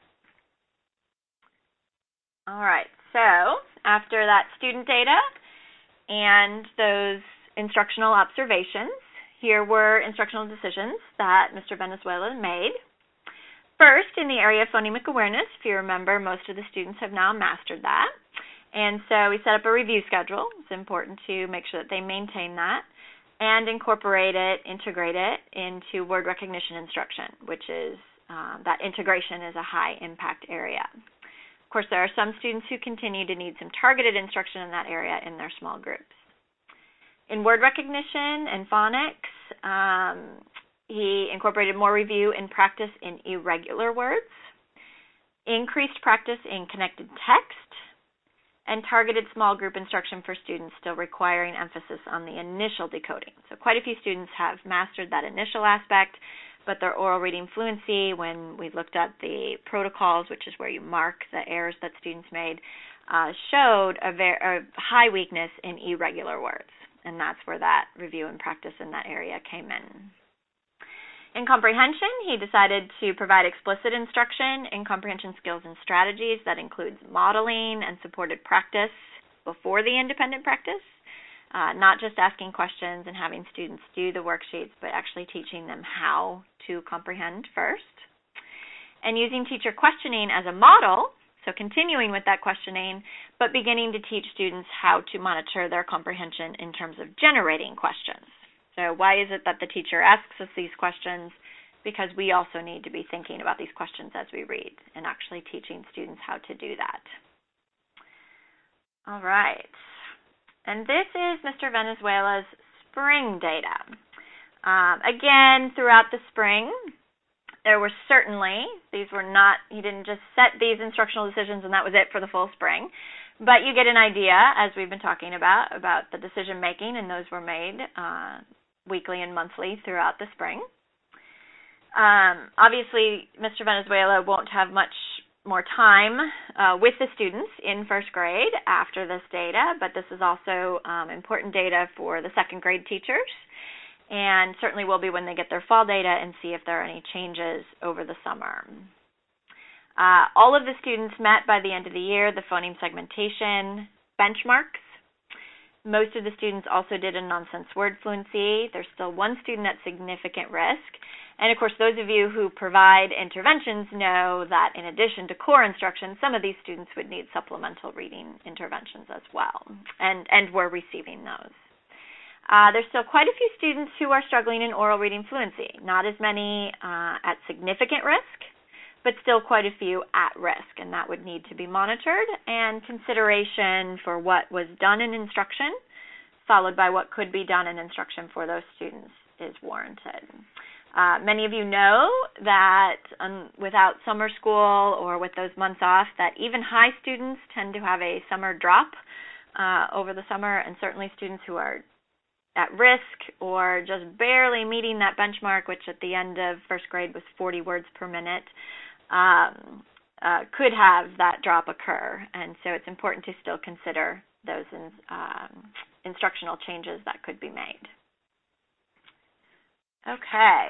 All right, so after that student data and those instructional observations, here were instructional decisions that Mr. Venezuela made. First, in the area of phonemic awareness, if you remember, most of the students have now mastered that. And so we set up a review schedule. It's important to make sure that they maintain that and incorporate it, integrate it into word recognition instruction, which is, that integration is a high impact area. Of course, there are some students who continue to need some targeted instruction in that area in their small groups. In word recognition and phonics, he incorporated more review and practice in irregular words, increased practice in connected text, and targeted small group instruction for students still requiring emphasis on the initial decoding. So quite a few students have mastered that initial aspect, but their oral reading fluency, when we looked at the protocols, which is where you mark the errors that students made, showed a high weakness in irregular words. and that's where that review and practice in that area came in. In comprehension, he decided to provide explicit instruction in comprehension skills and strategies that includes modeling and supported practice before the independent practice, not just asking questions and having students do the worksheets, but actually teaching them how to comprehend first. And using teacher questioning as a model, so continuing with that questioning, but beginning to teach students how to monitor their comprehension in terms of generating questions. So why is it that the teacher asks us these questions? Because we also need to be thinking about these questions as we read and actually teaching students how to do that. All right. And this is Mr. Venezuela's spring data. Again, throughout the spring, there were certainly, he didn't just set these instructional decisions and that was it for the full spring. But you get an idea, as we've been talking about the decision making, and those were made weekly and monthly throughout the spring. Obviously, Mr. Venezuela won't have much more time with the students in first grade after this data, but this is also important data for the second grade teachers, and certainly will be when they get their fall data and see if there are any changes over the summer. All of the students met by the end of the year the phoneme segmentation benchmarks. Most of the students also did a nonsense word fluency. There's still one student at significant risk. And of course, those of you who provide interventions know that in addition to core instruction, some of these students would need supplemental reading interventions as well, and we're receiving those. There's still quite a few students who are struggling in oral reading fluency, not as many at significant risk, but still quite a few at risk, and that would need to be monitored, and consideration for what was done in instruction, followed by what could be done in instruction for those students, is warranted. Many of you know that without summer school or with those months off, that even high students tend to have a summer drop over the summer, and certainly students who are at risk or just barely meeting that benchmark, which at the end of first grade was 40 words per minute, could have that drop occur. And so it's important to still consider those instructional changes that could be made. Okay.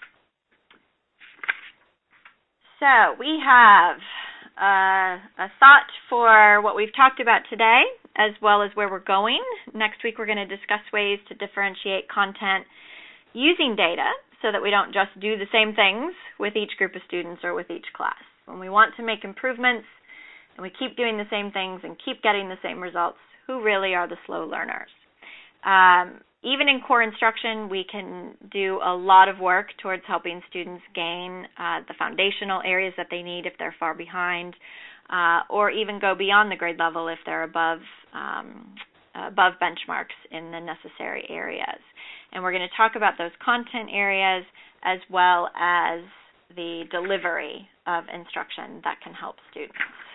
So we have a thought for what we've talked about today, as well as where we're going. Next week, we're going to discuss ways to differentiate content using data so that we don't just do the same things with each group of students or with each class. When we want to make improvements and we keep doing the same things and keep getting the same results, who really are the slow learners? Even in core instruction, we can do a lot of work towards helping students gain the foundational areas that they need if they're far behind, or even go beyond the grade level if they're above benchmarks in the necessary areas. And we're going to talk about those content areas as well as the delivery of instruction that can help students.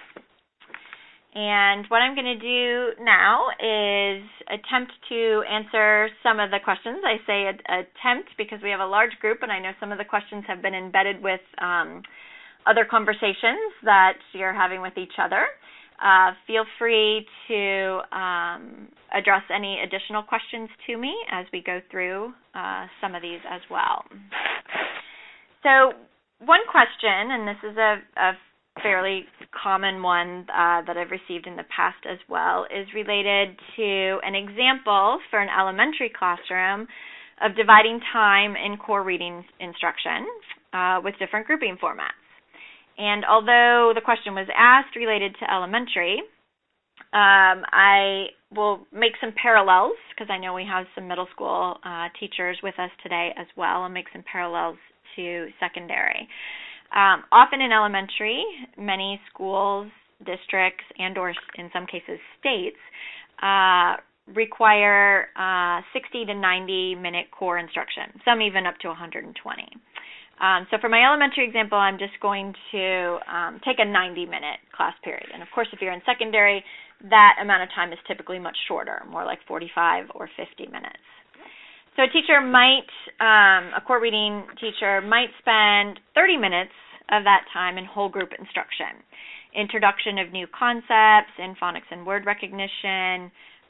And what I'm going to do now is attempt to answer some of the questions. I say attempt because we have a large group, and I know some of the questions have been embedded with other conversations that you're having with each other. Feel free to address any additional questions to me as we go through some of these as well. So one question, and this is a fairly common one that I've received in the past as well, is related to an example for an elementary classroom of dividing time in core reading instruction with different grouping formats. And although the question was asked related to elementary, I will make some parallels because I know we have some middle school teachers with us today as well, and make some parallels to secondary. Often in elementary, many schools, districts, and or in some cases states require 60 to 90-minute core instruction, some even up to 120. So for my elementary example, I'm just going to take a 90-minute class period. And of course, if you're in secondary, that amount of time is typically much shorter, more like 45 or 50 minutes. So a core reading teacher might spend 30 minutes of that time in whole group instruction, introduction of new concepts in phonics and word recognition,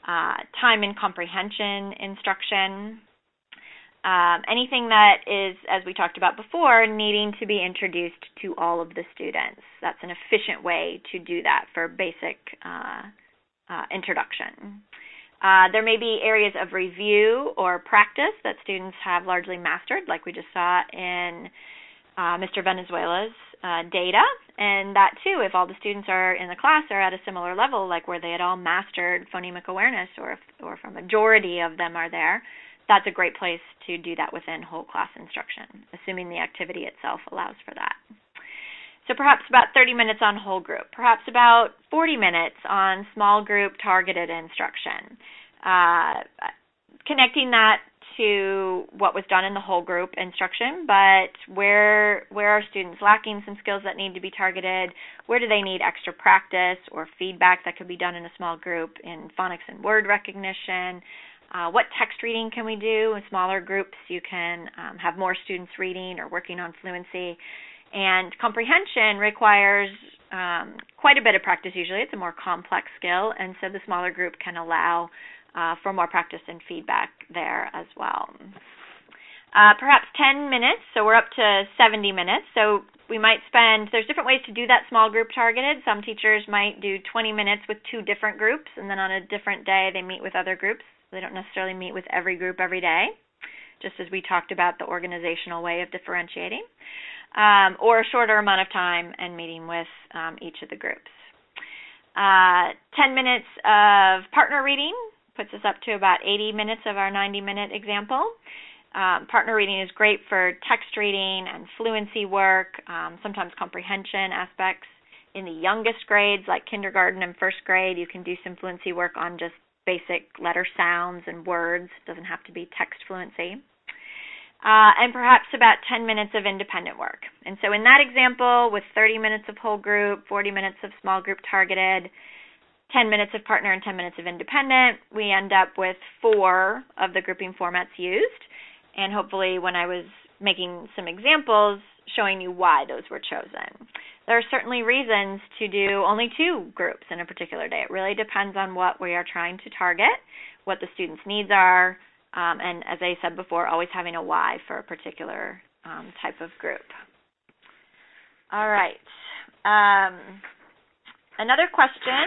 time and comprehension instruction, anything that is, as we talked about before, needing to be introduced to all of the students. That's an efficient way to do that for basic introduction. There may be areas of review or practice that students have largely mastered, like we just saw in Mr. Venezuela's data, and that too, if all the students are in the class are at a similar level, like where they had all mastered phonemic awareness, or if a majority of them are there, that's a great place to do that within whole class instruction, assuming the activity itself allows for that. So perhaps about 30 minutes on whole group, perhaps about 40 minutes on small group targeted instruction, connecting that to what was done in the whole group instruction, but where are students lacking some skills that need to be targeted? Where do they need extra practice or feedback that could be done in a small group in phonics and word recognition? What text reading can we do? In smaller groups, you can have more students reading or working on fluency. And comprehension requires quite a bit of practice usually. It's a more complex skill, and so the smaller group can allow for more practice and feedback there as well. Perhaps 10 minutes, so we're up to 70 minutes. So we might there's different ways to do that small group targeted. Some teachers might do 20 minutes with 2 different groups, and then on a different day they meet with other groups. They don't necessarily meet with every group every day, just as we talked about the organizational way of differentiating, or a shorter amount of time and meeting with each of the groups. 10 minutes of partner reading puts us up to about 80 minutes of our 90-minute example. Partner reading is great for text reading and fluency work, sometimes comprehension aspects. In the youngest grades, like kindergarten and first grade, you can do some fluency work on just basic letter sounds and words. It doesn't have to be text fluency. And perhaps about 10 minutes of independent work. And so in that example, with 30 minutes of whole group, 40 minutes of small group targeted, 10 minutes of partner and 10 minutes of independent, we end up with 4 of the grouping formats used. And hopefully when I was making some examples, showing you why those were chosen. There are certainly reasons to do only 2 groups in a particular day. It really depends on what we are trying to target, what the students' needs are, and as I said before, always having a why for a particular type of group. All right. Another question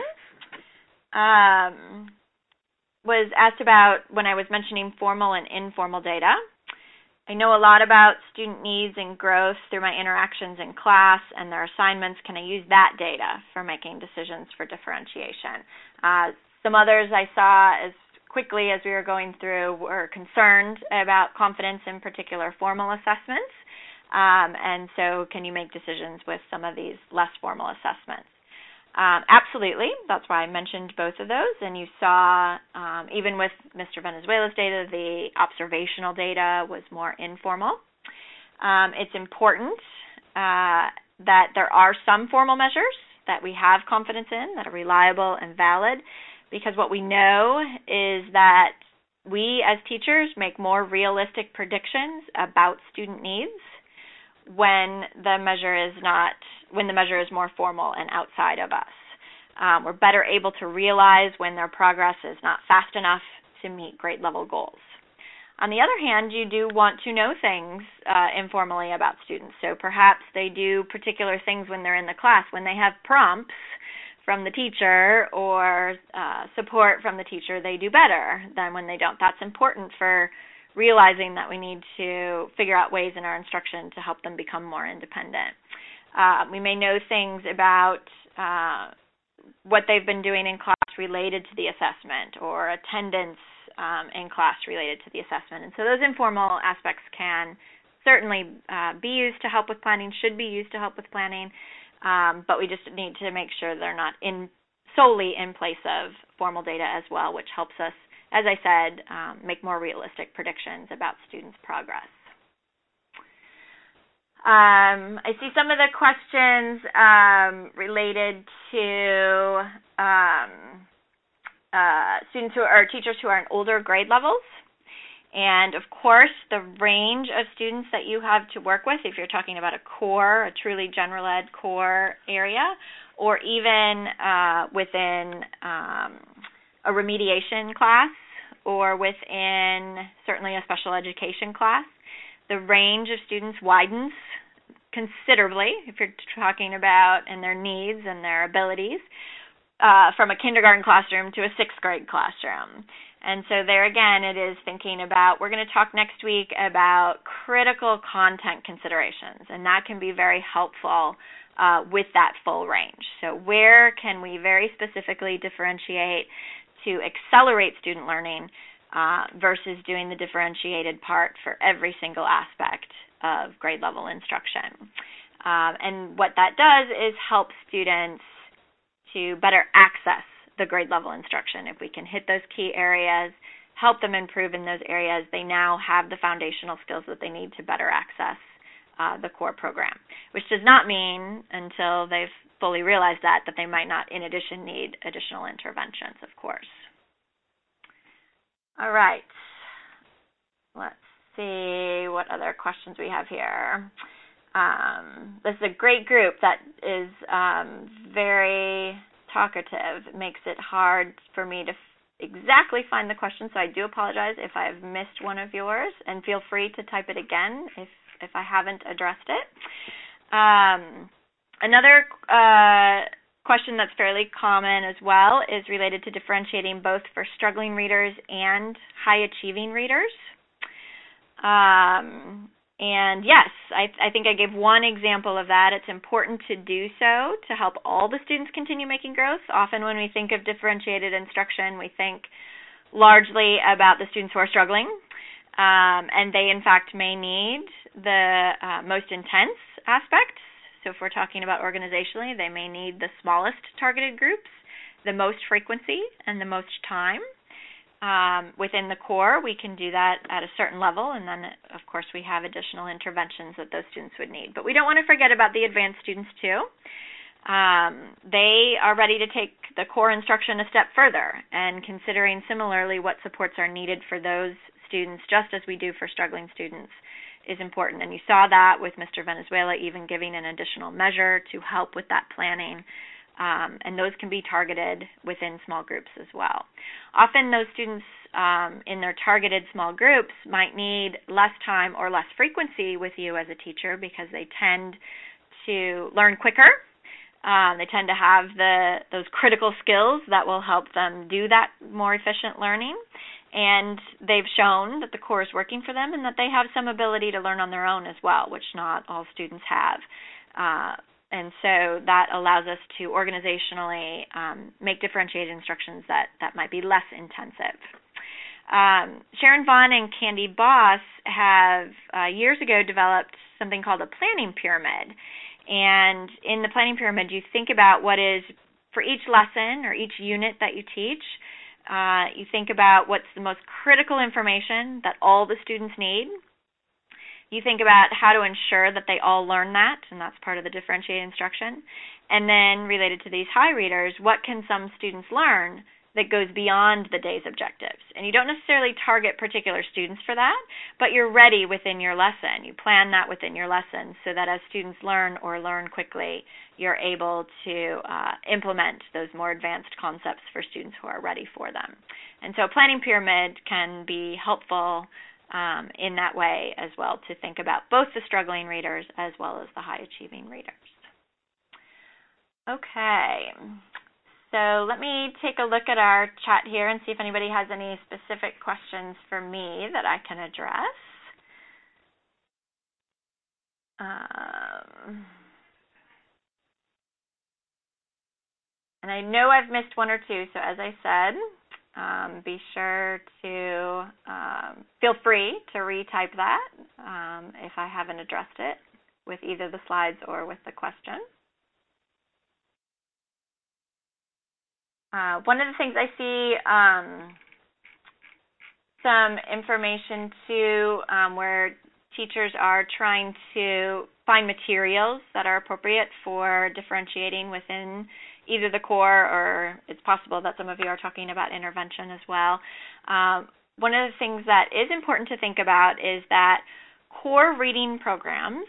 was asked about when I was mentioning formal and informal data. I know a lot about student needs and growth through my interactions in class and their assignments. Can I use that data for making decisions for differentiation? Some others I saw as quickly as we were going through were concerned about confidence in particular formal assessments. And so can you make decisions with some of these less formal assessments? Absolutely. That's why I mentioned both of those. And you saw, even with Mr. Venezuela's data, the observational data was more informal. It's important that there are some formal measures that we have confidence in, that are reliable and valid, because what we know is that we as teachers make more realistic predictions about student needs when the measure is more formal and outside of us. We're better able to realize when their progress is not fast enough to meet grade level goals. On the other hand, you do want to know things informally about students. So perhaps they do particular things when they're in the class. When they have prompts from the teacher or support from the teacher, they do better than when they don't. That's important for realizing that we need to figure out ways in our instruction to help them become more independent. We may know things about what they've been doing in class related to the assessment, or attendance in class related to the assessment. And so those informal aspects can certainly be used to help with planning, should be used to help with planning, but we just need to make sure they're not solely in place of formal data as well, which helps us, as I said, make more realistic predictions about students' progress. I see some of the questions related to students who are teachers who are in older grade levels. And of course, the range of students that you have to work with, if you're talking about a core, a truly general ed core area, or even within a remediation class or within certainly a special education class, the range of students widens considerably if you're talking about and their needs and their abilities from a kindergarten classroom to a sixth grade classroom. And so there again, it is thinking about, we're going to talk next week about critical content considerations, and that can be very helpful with that full range. So where can we very specifically differentiate to accelerate student learning versus doing the differentiated part for every single aspect of grade level instruction. And what that does is help students to better access the grade level instruction. If we can hit those key areas, help them improve in those areas, they now have the foundational skills that they need to better access the core program, which does not mean until they've fully realized that they might not in addition need additional interventions, of course. All right. Let's see what other questions we have here. This is a great group that is very talkative. It makes it hard for me to exactly find the question, so I do apologize if I've missed one of yours, and feel free to type it again if I haven't addressed it. Another question that's fairly common as well is related to differentiating both for struggling readers and high-achieving readers. And yes, I think I gave one example of that. It's important to do so to help all the students continue making growth. Often when we think of differentiated instruction, we think largely about the students who are struggling, and they in fact may need the most intense aspects. So if we're talking about organizationally, they may need the smallest targeted groups, the most frequency, and the most time. Within the core, we can do that at a certain level, and then, of course, we have additional interventions that those students would need. But we don't want to forget about the advanced students, too. They are ready to take the core instruction a step further, and considering similarly what supports are needed for those students, just as we do for struggling students, is important. And you saw that with Mr. Venezuela even giving an additional measure to help with that planning. And those can be targeted within small groups as well. Often those students in their targeted small groups might need less time or less frequency with you as a teacher because they tend to learn quicker. They tend to have those critical skills that will help them do that more efficient learning. And they've shown that the core is working for them and that they have some ability to learn on their own as well, which not all students have. And so that allows us to organizationally make differentiated instructions that might be less intensive. Sharon Vaughn and Candy Boss have years ago developed something called a planning pyramid. And in the planning pyramid, you think about what is, for each lesson or each unit that you teach, you think about what's the most critical information that all the students need. You think about how to ensure that they all learn that, and that's part of the differentiated instruction. And then related to these high readers, what can some students learn that goes beyond the day's objectives? And you don't necessarily target particular students for that, but you're ready within your lesson. You plan that within your lesson so that as students learn or learn quickly, you're able to implement those more advanced concepts for students who are ready for them. And so a planning pyramid can be helpful in that way as well, to think about both the struggling readers as well as the high-achieving readers. Okay, so let me take a look at our chat here and see if anybody has any specific questions for me that I can address. And I know I've missed one or two, so as I said, be sure to feel free to retype that if I haven't addressed it with either the slides or with the question. One of the things I see some information too where teachers are trying to find materials that are appropriate for differentiating within either the core, or it's possible that some of you are talking about intervention as well. One of the things that is important to think about is that core reading programs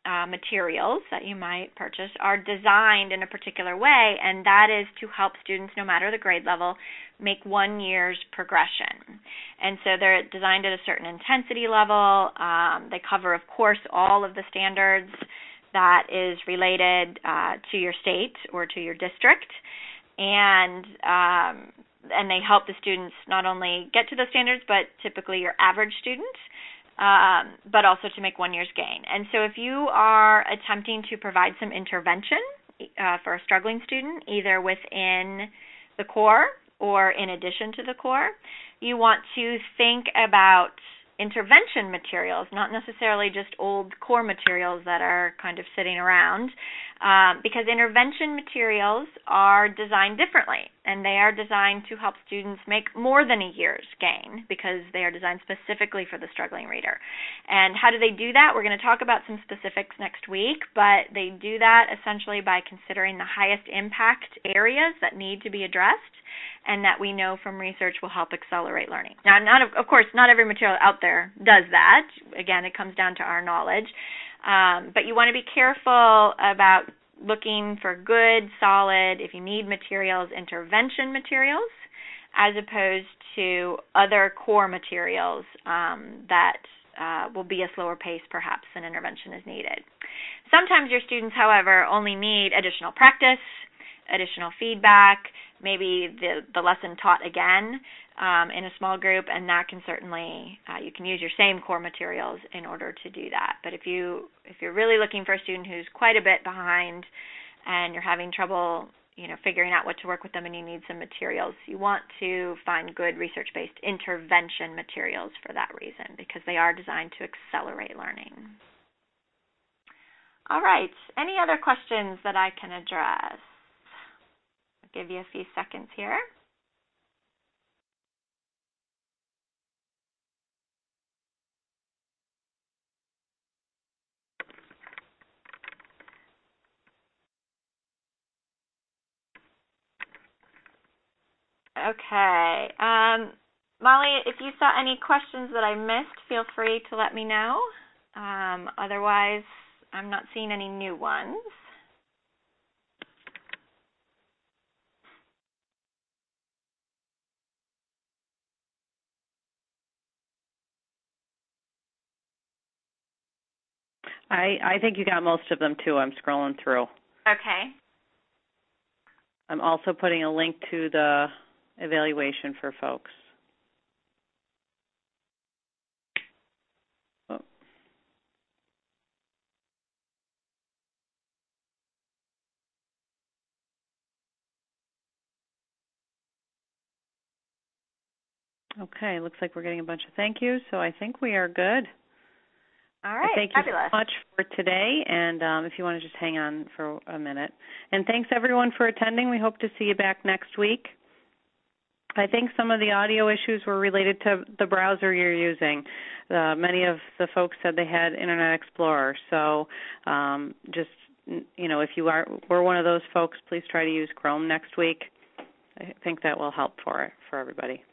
materials that you might purchase are designed in a particular way, and that is to help students, no matter the grade level, make 1 year's progression. And so they're designed at a certain intensity level. They cover, of course, all of the standards that is related to your state or to your district, and they help the students not only get to those standards, but typically your average student, but also to make 1 year's gain. And so if you are attempting to provide some intervention for a struggling student, either within the core or in addition to the core, you want to think about intervention materials, not necessarily just old core materials that are kind of sitting around, because intervention materials are designed differently, and they are designed to help students make more than a year's gain because they are designed specifically for the struggling reader. And how do they do that? We're going to talk about some specifics next week, but they do that essentially by considering the highest impact areas that need to be addressed and that we know from research will help accelerate learning. Now, of course, not every material out there does that. Again, it comes down to our knowledge. But you want to be careful about looking for good, solid, if you need materials, intervention materials, as opposed to other core materials that will be a slower pace perhaps than intervention is needed. Sometimes your students, however, only need additional practice, additional feedback, maybe the lesson taught again in a small group, and that can certainly, you can use your same core materials in order to do that. But if you're really looking for a student who's quite a bit behind and you're having trouble figuring out what to work with them and you need some materials, you want to find good research-based intervention materials for that reason, because they are designed to accelerate learning. All right, any other questions that I can address? Give you a few seconds here. Okay. Molly, if you saw any questions that I missed, feel free to let me know. Otherwise, I'm not seeing any new ones. I think you got most of them, too. I'm scrolling through. Okay. I'm also putting a link to the evaluation for folks. Oh. Okay, looks like we're getting a bunch of thank yous, so I think we are good. All right, thank you so much for today, and if you want to just hang on for a minute. And thanks, everyone, for attending. We hope to see you back next week. I think some of the audio issues were related to the browser you're using. Many of the folks said they had Internet Explorer, so just, if you were one of those folks, please try to use Chrome next week. I think that will help for everybody.